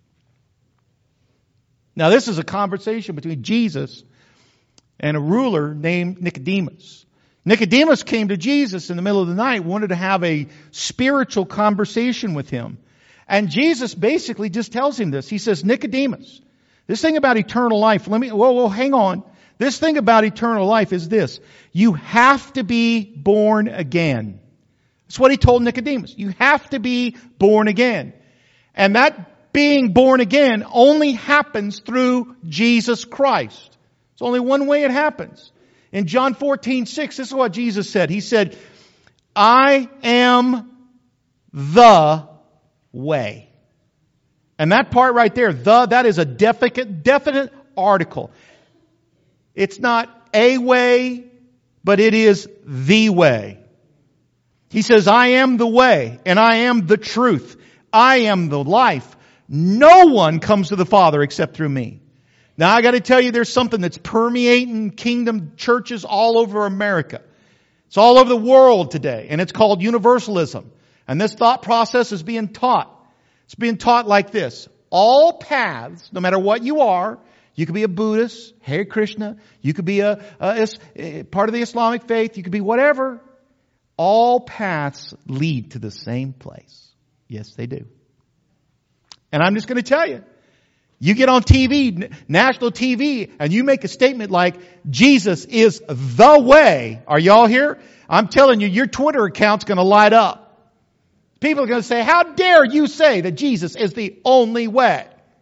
Now, this is a conversation between Jesus and a ruler named Nicodemus. Nicodemus came to Jesus in the middle of the night, wanted to have a spiritual conversation with Him. And Jesus basically just tells him this. He says, "Nicodemus, this thing about eternal life, let me, whoa, whoa, hang on. This thing about eternal life is this. You have to be born again." That's what He told Nicodemus. You have to be born again. And that being born again only happens through Jesus Christ. It's only one way it happens. In John fourteen six, this is what Jesus said. He said, "I am the way." And that part right there, the, that is a definite, definite article. It's not a way, but it is the way. He says, "I am the way, and I am the truth. I am the life. No one comes to the Father except through me." Now, I got to tell you, there's something that's permeating kingdom churches all over America. It's all over the world today, and it's called universalism. And this thought process is being taught. It's being taught like this. All paths, no matter what you are, you could be a Buddhist, Hare Krishna, you could be a, a, a part of the Islamic faith, you could be whatever. All paths lead to the same place. Yes, they do. And I'm just going to tell you, you get on T V, national T V, and you make a statement like, "Jesus is the way." Are y'all here? I'm telling you, your Twitter account's going to light up. People are going to say, "How dare you say that Jesus is the only way?"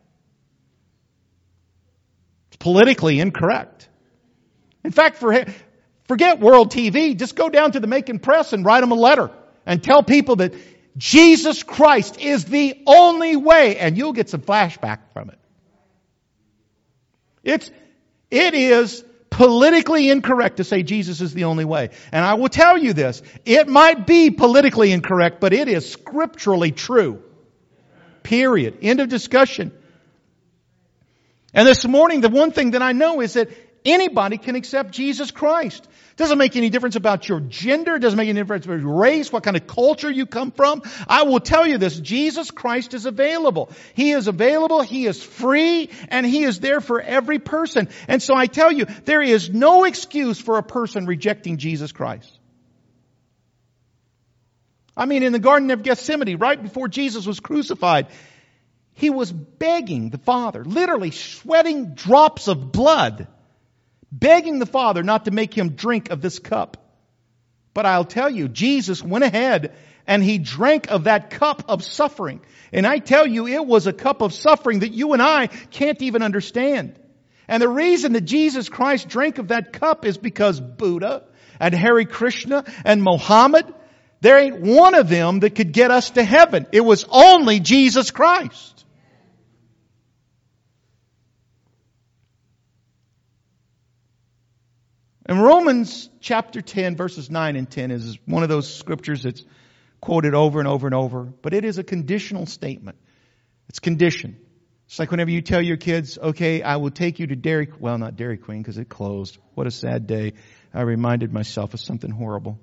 It's politically incorrect. In fact, for, forget World T V. Just go down to the Macon Press and write them a letter and tell people that Jesus Christ is the only way, and you'll get some flashback from it. It's, it is politically incorrect to say Jesus is the only way. And I will tell you this, it might be politically incorrect, but it is scripturally true. Period. End of discussion. And this morning, the one thing that I know is that anybody can accept Jesus Christ. Doesn't make any difference about your gender. Doesn't make any difference about your race, what kind of culture you come from. I will tell you this. Jesus Christ is available. He is available. He is free. And He is there for every person. And so I tell you, there is no excuse for a person rejecting Jesus Christ. I mean, in the Garden of Gethsemane, right before Jesus was crucified, He was begging the Father, literally sweating drops of blood, begging the Father not to make Him drink of this cup. But I'll tell you, Jesus went ahead and He drank of that cup of suffering. And I tell you, it was a cup of suffering that you and I can't even understand. And the reason that Jesus Christ drank of that cup is because Buddha and Hare Krishna and Mohammed, there ain't one of them that could get us to heaven. It was only Jesus Christ. And Romans chapter ten, verses nine and ten is one of those scriptures that's quoted over and over and over. But it is a conditional statement. It's conditioned. It's like whenever you tell your kids, okay, I will take you to Dairy, well, not Dairy Queen because it closed. What a sad day. I reminded myself of something horrible.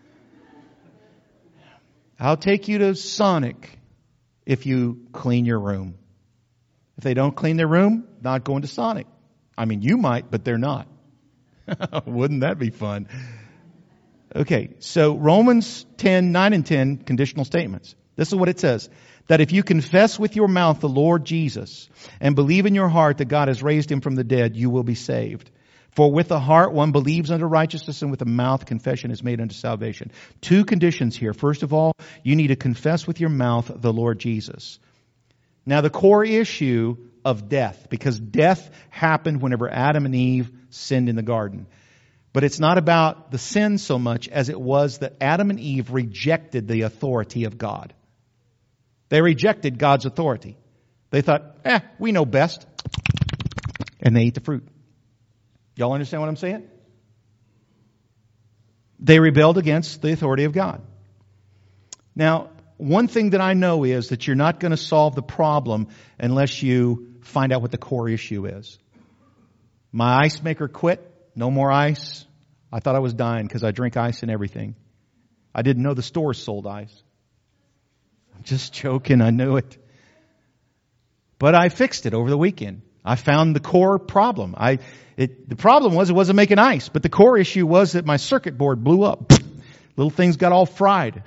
I'll take you to Sonic if you clean your room. If they don't clean their room, not going to Sonic. I mean, you might, but they're not. Wouldn't that be fun? Okay, so Romans ten, nine and ten, conditional statements. This is what it says. That if you confess with your mouth the Lord Jesus and believe in your heart that God has raised him from the dead, you will be saved. For with the heart one believes unto righteousness, and with the mouth confession is made unto salvation. Two conditions here. First of all, you need to confess with your mouth the Lord Jesus. Now the core issue of death, because death happened whenever Adam and Eve sinned in the garden. But it's not about the sin so much as it was that Adam and Eve rejected the authority of God. They rejected God's authority. They thought, eh, we know best. And they ate the fruit. Y'all understand what I'm saying? They rebelled against the authority of God. Now, one thing that I know is that you're not going to solve the problem unless you find out what the core issue is. My ice maker quit. No more ice. I thought I was dying because I drink ice and everything. I didn't know the stores sold ice. I'm just joking. I knew it. But I fixed it over the weekend. I found the core problem. I, it, the problem was it wasn't making ice, but the core issue was that my circuit board blew up. Little things got all fried.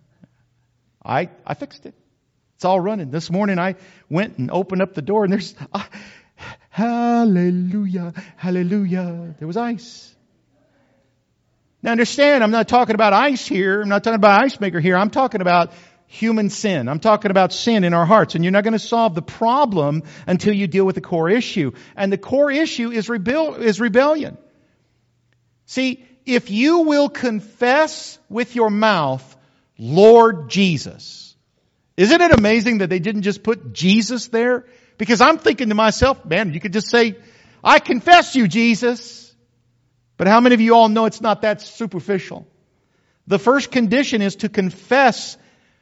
I, I fixed it. It's all running. This morning I went and opened up the door and there's, uh, hallelujah, hallelujah. There was ice. Now understand, I'm not talking about ice here. I'm not talking about ice maker here. I'm talking about human sin. I'm talking about sin in our hearts. And you're not going to solve the problem until you deal with the core issue. And the core issue is, rebel- is rebellion. See, if you will confess with your mouth, Lord Jesus. Isn't it amazing that they didn't just put Jesus there? Because I'm thinking to myself, man, you could just say, I confess you, Jesus. But how many of you all know it's not that superficial? The first condition is to confess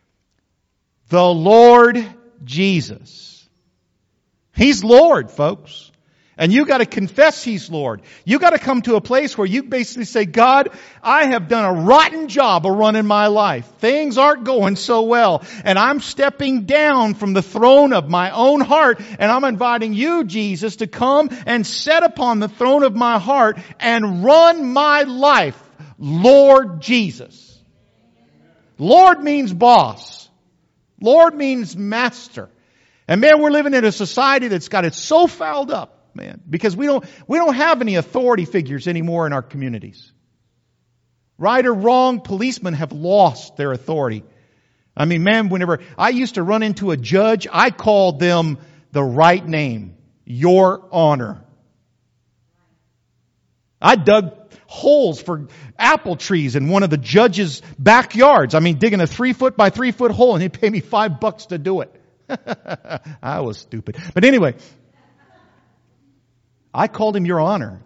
the Lord Jesus. He's Lord, folks. And you got to confess He's Lord. You got to come to a place where you basically say, God, I have done a rotten job of running my life. Things aren't going so well. And I'm stepping down from the throne of my own heart. And I'm inviting you, Jesus, to come and sit upon the throne of my heart and run my life. Lord Jesus. Lord means boss. Lord means master. And man, we're living in a society that's got it so fouled up, man, because we don't, we don't have any authority figures anymore in our communities. Right or wrong, policemen have lost their authority. I mean, man, whenever I used to run into a judge, I called them the right name. Your Honor. I dug holes for apple trees in one of the judge's backyards. I mean, digging a three foot by three foot hole, and he'd pay me five bucks to do it. I was stupid. But anyway, I called him Your Honor.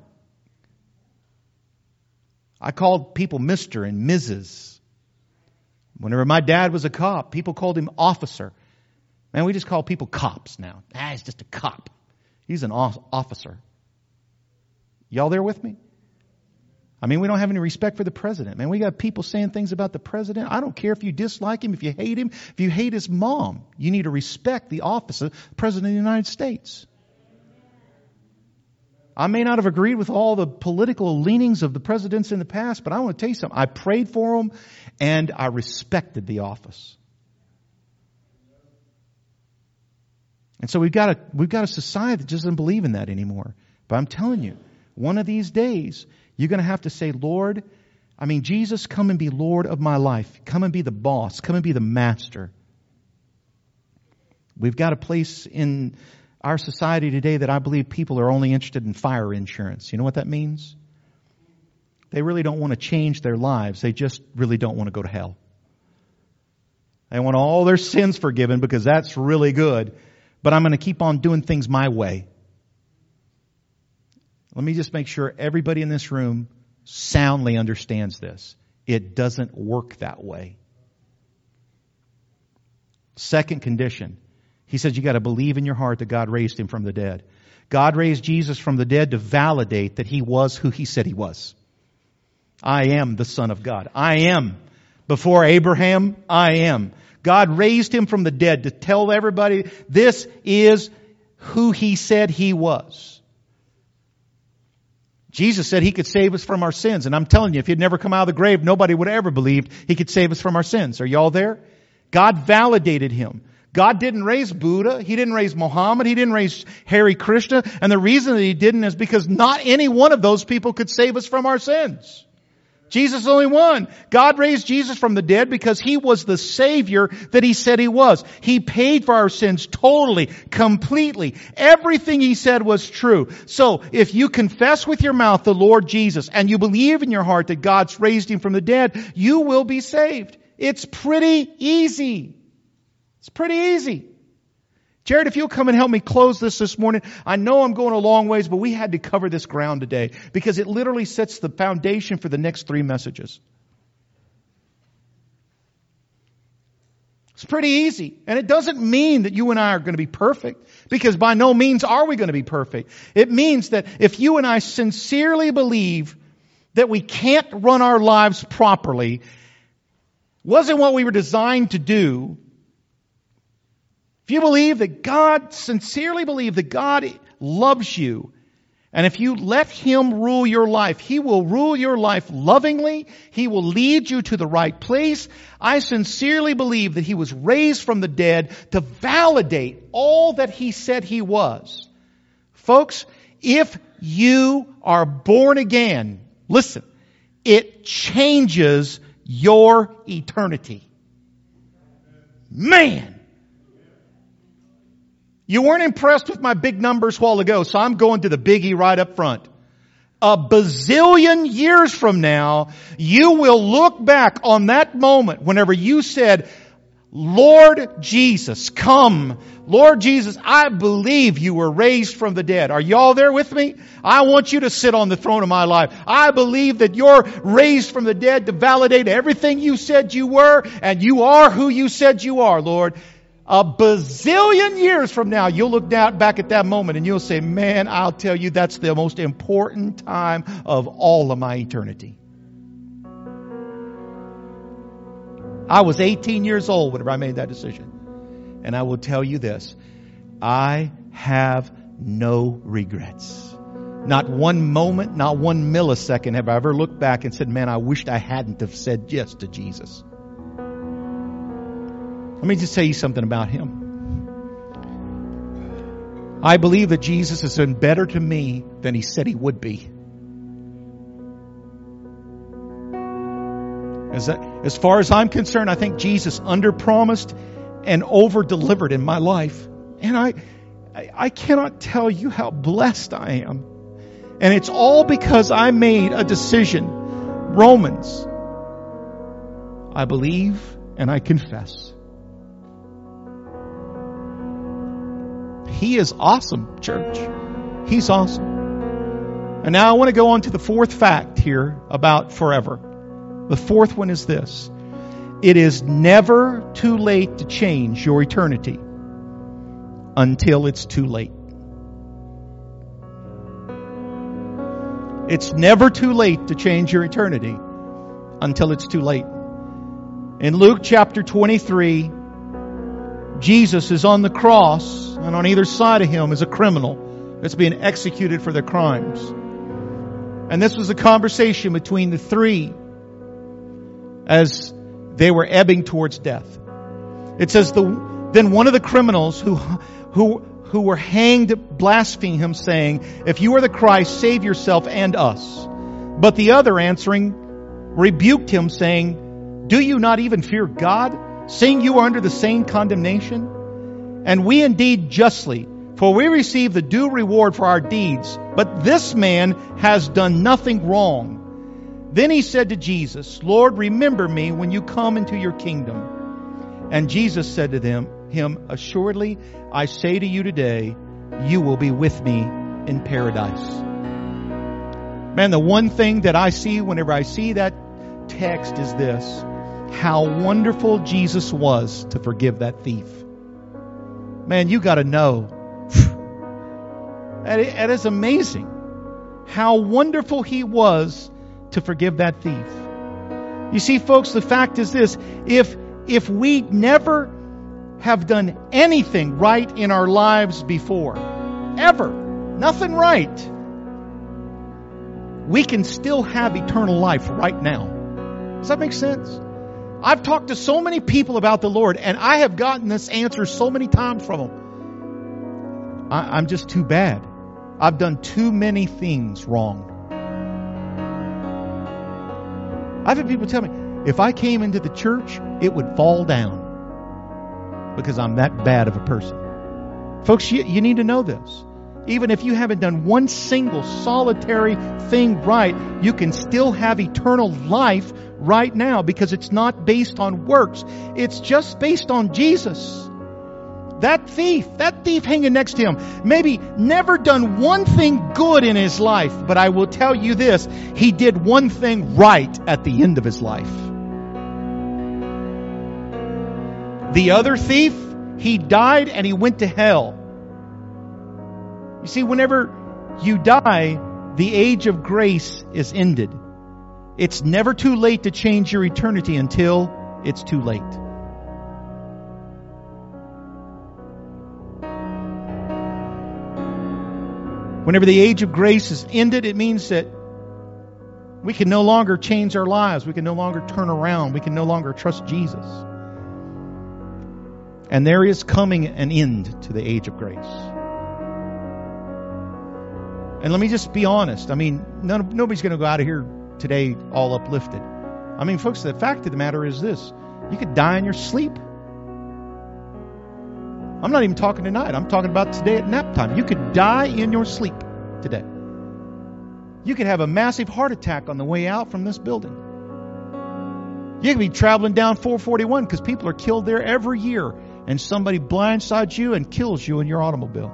I called people Mister and Missus Whenever my dad was a cop, people called him officer. Man, we just call people cops now. Ah, he's just a cop. He's an officer. Y'all there with me? I mean, we don't have any respect for the president. Man, we got people saying things about the president. I don't care if you dislike him, if you hate him, if you hate his mom. You need to respect the office of President of the United States. I may not have agreed with all the political leanings of the presidents in the past, but I want to tell you something. I prayed for them and I respected the office. And so we've got a, we've got a society that just doesn't believe in that anymore. But I'm telling you, one of these days, you're going to have to say, Lord, I mean, Jesus, come and be Lord of my life. Come and be the boss. Come and be the master. We've got a place in our society today that I believe people are only interested in fire insurance. You know what that means? They really don't want to change their lives. They just really don't want to go to hell. They want all their sins forgiven because that's really good. But I'm going to keep on doing things my way. Let me just make sure everybody in this room soundly understands this. It doesn't work that way. Second condition He said you got to believe in your heart that God raised him from the dead. God raised Jesus from the dead to validate that he was who he said he was. I am the Son of God. I am. Before Abraham, I am. God raised him from the dead to tell everybody this is who he said he was. Jesus said he could save us from our sins. And I'm telling you, if he'd never come out of the grave, nobody would have ever believed he could save us from our sins. Are y'all there? God validated him. God didn't raise Buddha. He didn't raise Muhammad. He didn't raise Hare Krishna. And the reason that he didn't is because not any one of those people could save us from our sins. Jesus is the only one. God raised Jesus from the dead because he was the Savior that he said he was. He paid for our sins totally, completely. Everything he said was true. So if you confess with your mouth the Lord Jesus and you believe in your heart that God's raised him from the dead, you will be saved. It's pretty easy. It's pretty easy. Jared, if you'll come and help me close this this morning. I know I'm going a long ways, but we had to cover this ground today because it literally sets the foundation for the next three messages. It's pretty easy. And it doesn't mean that you and I are going to be perfect, because by no means are we going to be perfect. It means that if you and I sincerely believe that we can't run our lives properly, wasn't what we were designed to do, if you believe that God, sincerely believe that God loves you, and if you let him rule your life, he will rule your life lovingly. He will lead you to the right place. I sincerely believe that he was raised from the dead to validate all that he said he was. Folks, if you are born again, listen, it changes your eternity. Man! You weren't impressed with my big numbers a while ago, so I'm going to the biggie right up front. A bazillion years from now, you will look back on that moment whenever you said, Lord Jesus, come. Lord Jesus, I believe you were raised from the dead. Are y'all there with me? I want you to sit on the throne of my life. I believe that you're raised from the dead to validate everything you said you were, and you are who you said you are, Lord. A bazillion years from now, you'll look down back at that moment and you'll say, man, I'll tell you, that's the most important time of all of my eternity. I was eighteen years old whenever I made that decision. And I will tell you this, I have no regrets. Not one moment, not one millisecond have I ever looked back and said, man, I wished I hadn't have said yes to Jesus. Let me just tell you something about him. I believe that Jesus has been better to me than he said he would be. As, as far as I'm concerned, I think Jesus underpromised and over-delivered in my life. And I, I, I cannot tell you how blessed I am. And it's all because I made a decision. Romans. I believe and I confess. He is awesome, church. He's awesome. And now I want to go on to the fourth fact here about forever. The fourth one is this. It is never too late to change your eternity until it's too late. It's never too late to change your eternity until it's too late. In Luke chapter twenty-three, Jesus is on the cross, and on either side of him is a criminal that's being executed for their crimes. And this was a conversation between the three as they were ebbing towards death. It says, the, then one of the criminals who, who, who were hanged blasphemed him, saying, if you are the Christ, save yourself and us. But the other answering rebuked him, saying, do you not even fear God, seeing you are under the same condemnation? And we indeed justly, for we receive the due reward for our deeds. But this man has done nothing wrong. Then he said to Jesus, Lord, remember me when you come into your kingdom. And Jesus said to them, him, assuredly, I say to you today, you will be with me in paradise. Man, the one thing that I see whenever I see that text is this. How wonderful Jesus was to forgive that thief. Man, you got to know. That is amazing how wonderful He was to forgive that thief. You see, folks, the fact is this. If, if we never have done anything right in our lives before, ever, nothing right, we can still have eternal life right now. Does that make sense? I've talked to so many people about the Lord, and I have gotten this answer so many times from them. I, I'm just too bad. I've done too many things wrong. I've had people tell me, if I came into the church, it would fall down because I'm that bad of a person. Folks, you, you need to know this. Even if you haven't done one single solitary thing right, you can still have eternal life right now because it's not based on works. It's just based on Jesus. That thief, that thief hanging next to him, maybe never done one thing good in his life, but I will tell you this, he did one thing right at the end of his life. The other thief, he died and he went to hell. You see, whenever you die, the age of grace is ended. It's never too late to change your eternity until it's too late. Whenever the age of grace is ended, it means that we can no longer change our lives. We can no longer turn around. We can no longer trust Jesus. And there is coming an end to the age of grace. And let me just be honest. I mean, none, nobody's going to go out of here today all uplifted. I mean, folks, the fact of the matter is this. You could die in your sleep. I'm not even talking tonight. I'm talking about today at nap time. You could die in your sleep today. You could have a massive heart attack on the way out from this building. You could be traveling down four forty-one because people are killed there every year, and somebody blindsides you and kills you in your automobile.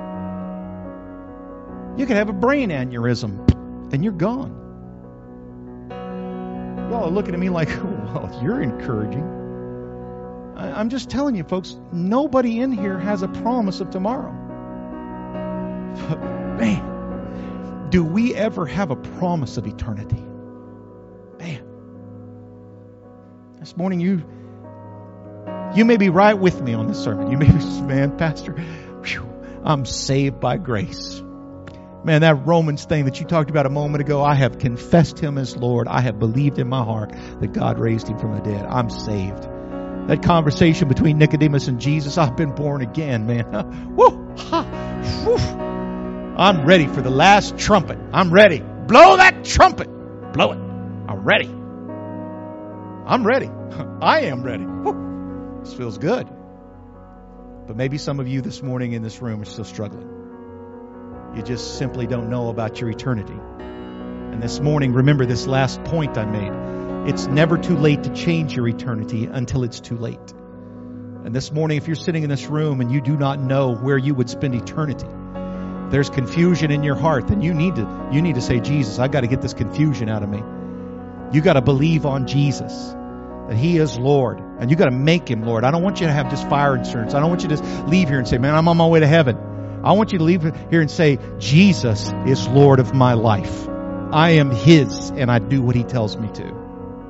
You could have a brain aneurysm and you're gone. Y'all are looking at me like, well, you're encouraging. I'm just telling you, folks, nobody in here has a promise of tomorrow. But man, do we ever have a promise of eternity? Man. This morning you you may be right with me on this sermon. You may be, man, Pastor, whew, I'm saved by grace. Man, that Romans thing that you talked about a moment ago, I have confessed Him as Lord. I have believed in my heart that God raised Him from the dead. I'm saved. That conversation between Nicodemus and Jesus, I've been born again, man. Woo, ha, woo. I'm ready for the last trumpet. I'm ready. Blow that trumpet. Blow it. I'm ready. I'm ready. I am ready. Woo. This feels good. But maybe some of you this morning in this room are still struggling. You just simply don't know about your eternity. And this morning, remember this last point I made. It's never too late to change your eternity until it's too late. And this morning, if you're sitting in this room and you do not know where you would spend eternity, there's confusion in your heart, then you need to you need to say, Jesus, I got to get this confusion out of me. You got to believe on Jesus, that He is Lord, and you got to make Him Lord. I don't want you to have just fire insurance. I don't want you to leave here and say, man, I'm on my way to heaven. I want you to leave here and say, Jesus is Lord of my life. I am His, and I do what He tells me to.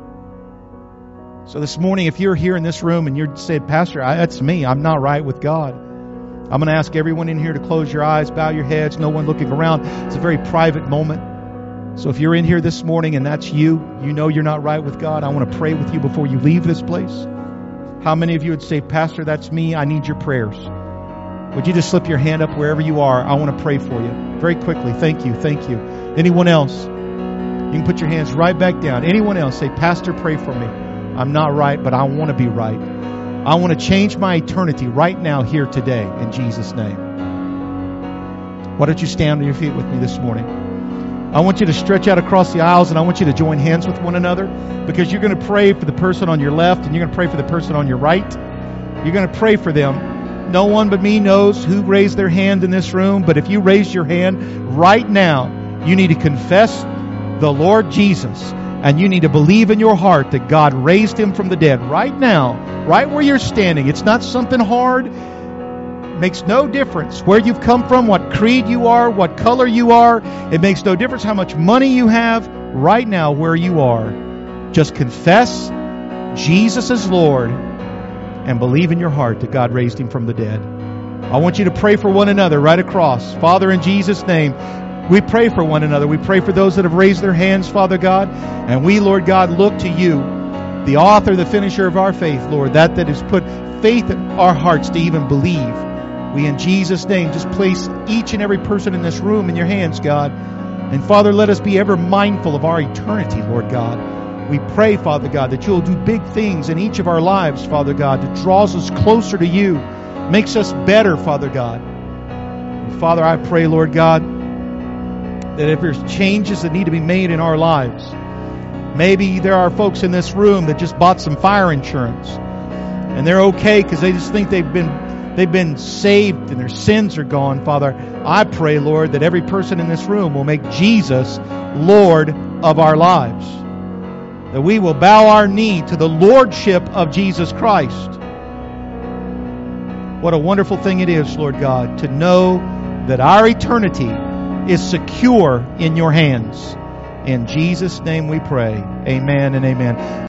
So this morning, if you're here in this room and you're saying, Pastor, I, that's me. I'm not right with God. I'm going to ask everyone in here to close your eyes, bow your heads, no one looking around. It's a very private moment. So if you're in here this morning and that's you, you know you're not right with God, I want to pray with you before you leave this place. How many of you would say, Pastor, that's me. I need your prayers. Would you just slip your hand up wherever you are? I want to pray for you. Very quickly. Thank you. Thank you. Anyone else? You can put your hands right back down. Anyone else? Say, Pastor, pray for me. I'm not right, but I want to be right. I want to change my eternity right now, here today, in Jesus' name. Why don't you stand on your feet with me this morning? I want you to stretch out across the aisles, and I want you to join hands with one another, because you're going to pray for the person on your left, and you're going to pray for the person on your right. You're going to pray for them. No one but me knows who raised their hand in this room, but if you raise your hand right now, you need to confess the Lord Jesus. And you need to believe in your heart that God raised Him from the dead right now, right where you're standing. It's not something hard. Makes no difference where you've come from, what creed you are, what color you are. It makes no difference how much money you have. Right now, where you are, just confess Jesus is Lord and believe in your heart that God raised Him from the dead. I want you to pray for one another right across. Father, in Jesus' name, we pray for one another. We pray for those that have raised their hands, Father God. And we, Lord God, look to you, the author, the finisher of our faith, Lord, that that has put faith in our hearts to even believe. We, in Jesus' name, just place each and every person in this room in your hands, God. And Father, let us be ever mindful of our eternity, Lord God. We pray, Father God, that you'll do big things in each of our lives, Father God, that draws us closer to you, makes us better, Father God. And Father, I pray, Lord God, that if there's changes that need to be made in our lives, maybe there are folks in this room that just bought some fire insurance, and they're okay because they just think they've been they've been saved and their sins are gone. Father, I pray, Lord, that every person in this room will make Jesus Lord of our lives. That we will bow our knee to the lordship of Jesus Christ. What a wonderful thing it is, Lord God, to know that our eternity is secure in your hands. In Jesus' name we pray. Amen and amen.